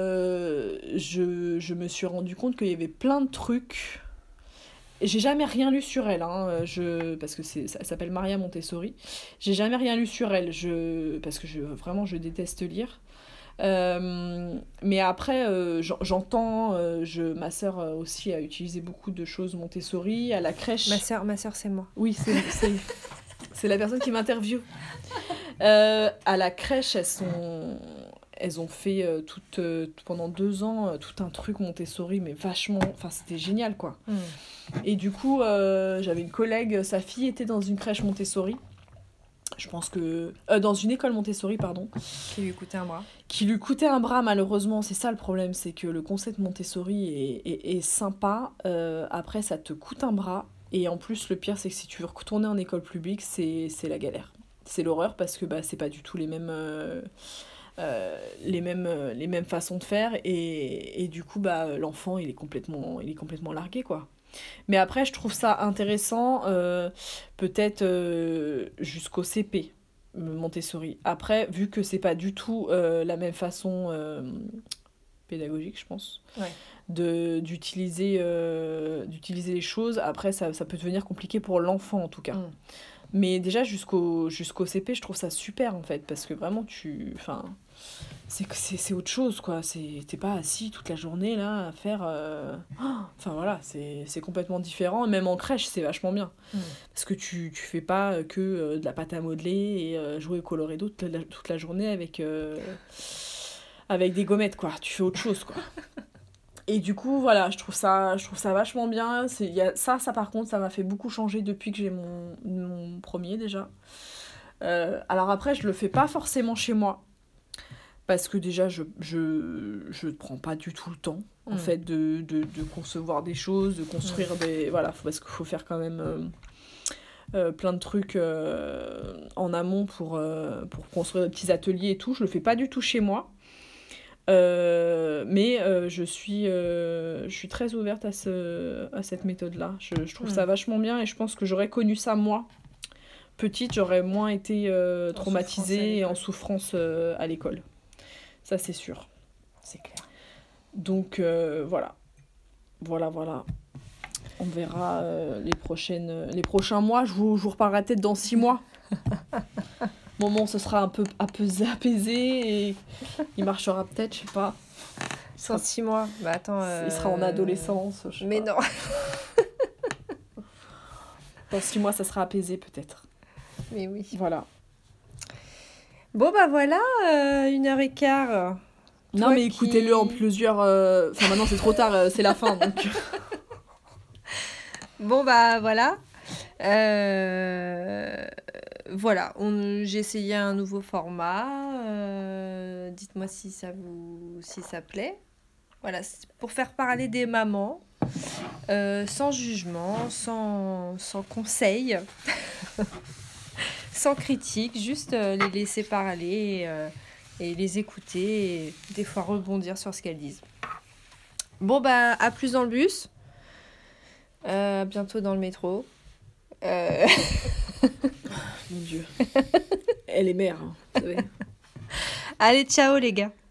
je me suis rendu compte qu'il y avait plein de trucs. Et j'ai jamais rien lu sur elle, hein, parce que ça s'appelle Maria Montessori. J'ai jamais rien lu sur elle, parce que vraiment je déteste lire. Mais après, j'entends, ma sœur aussi a utilisé beaucoup de choses Montessori à la crèche. Ma sœur c'est moi. Oui, c'est la personne qui m'interviewe. À la crèche, elles ont fait pendant 2 ans tout un truc Montessori, mais vachement, enfin c'était génial quoi. Et du coup, j'avais une collègue, sa fille était dans une crèche Montessori. Je pense que dans une école Montessori, pardon. Qui lui coûtait un bras. Qui lui coûtait un bras, malheureusement. C'est ça le problème, c'est que le concept Montessori est sympa. Après, ça te coûte un bras. Et en plus, le pire, c'est que si tu veux retourner en école publique, c'est la galère. C'est l'horreur parce que c'est pas du tout les mêmes façons de faire. Et du coup, l'enfant, il est complètement largué, quoi. Mais après, je trouve ça intéressant, peut-être jusqu'au CP, Montessori. Après, vu que c'est pas du tout la même façon pédagogique, je pense, d'utiliser les choses, après, ça peut devenir compliqué pour l'enfant, en tout cas. Mais déjà, jusqu'au CP, je trouve ça super, en fait, parce que vraiment, c'est autre chose, quoi. T'es pas assis toute la journée, là, à faire... Enfin, voilà, c'est complètement différent. Même en crèche, c'est vachement bien. Parce que tu fais pas que de la pâte à modeler et jouer au Coloredo toute la journée avec des gommettes, quoi. Tu fais autre chose, quoi. Et du coup, voilà, je trouve ça vachement bien. Ça, par contre, ça m'a fait beaucoup changer depuis que j'ai mon premier, déjà. Alors après, je le fais pas forcément chez moi. Parce que déjà, je ne prends pas du tout le temps, en fait, de concevoir des choses, de construire des... Voilà, parce qu'il faut faire quand même plein de trucs en amont pour construire des petits ateliers et tout. Je le fais pas du tout chez moi. Mais je suis très ouverte à cette méthode-là. Je trouve ça vachement bien et je pense que j'aurais connu ça, moi. Petite, j'aurais moins été traumatisée et en souffrance à l'école. Ça, c'est sûr. C'est clair. Donc, voilà. On verra les prochains mois. Je vous reparlerai peut-être dans 6 mois. Moment, ce sera un peu apaisé et il marchera peut-être, je sais pas. Dans 6 mois. Bah attends. Il sera en adolescence. Je sais mais pas. non. Dans 6 mois, ça sera apaisé peut-être. Mais oui. Voilà. Bon, bah voilà, 1h15. Non, mais écoutez-le en plusieurs... Enfin, maintenant, c'est trop tard, c'est la fin, donc... Bon, bah voilà. Voilà, j'ai essayé un nouveau format. Dites-moi si ça plaît. Voilà, c'est pour faire parler des mamans, sans jugement, sans conseil. Sans critique, juste les laisser parler et les écouter et des fois rebondir sur ce qu'elles disent. Bon, bah, à plus dans le bus. Bientôt dans le métro. Mon Dieu. Elle est mère, hein, vous savez. Allez, ciao les gars.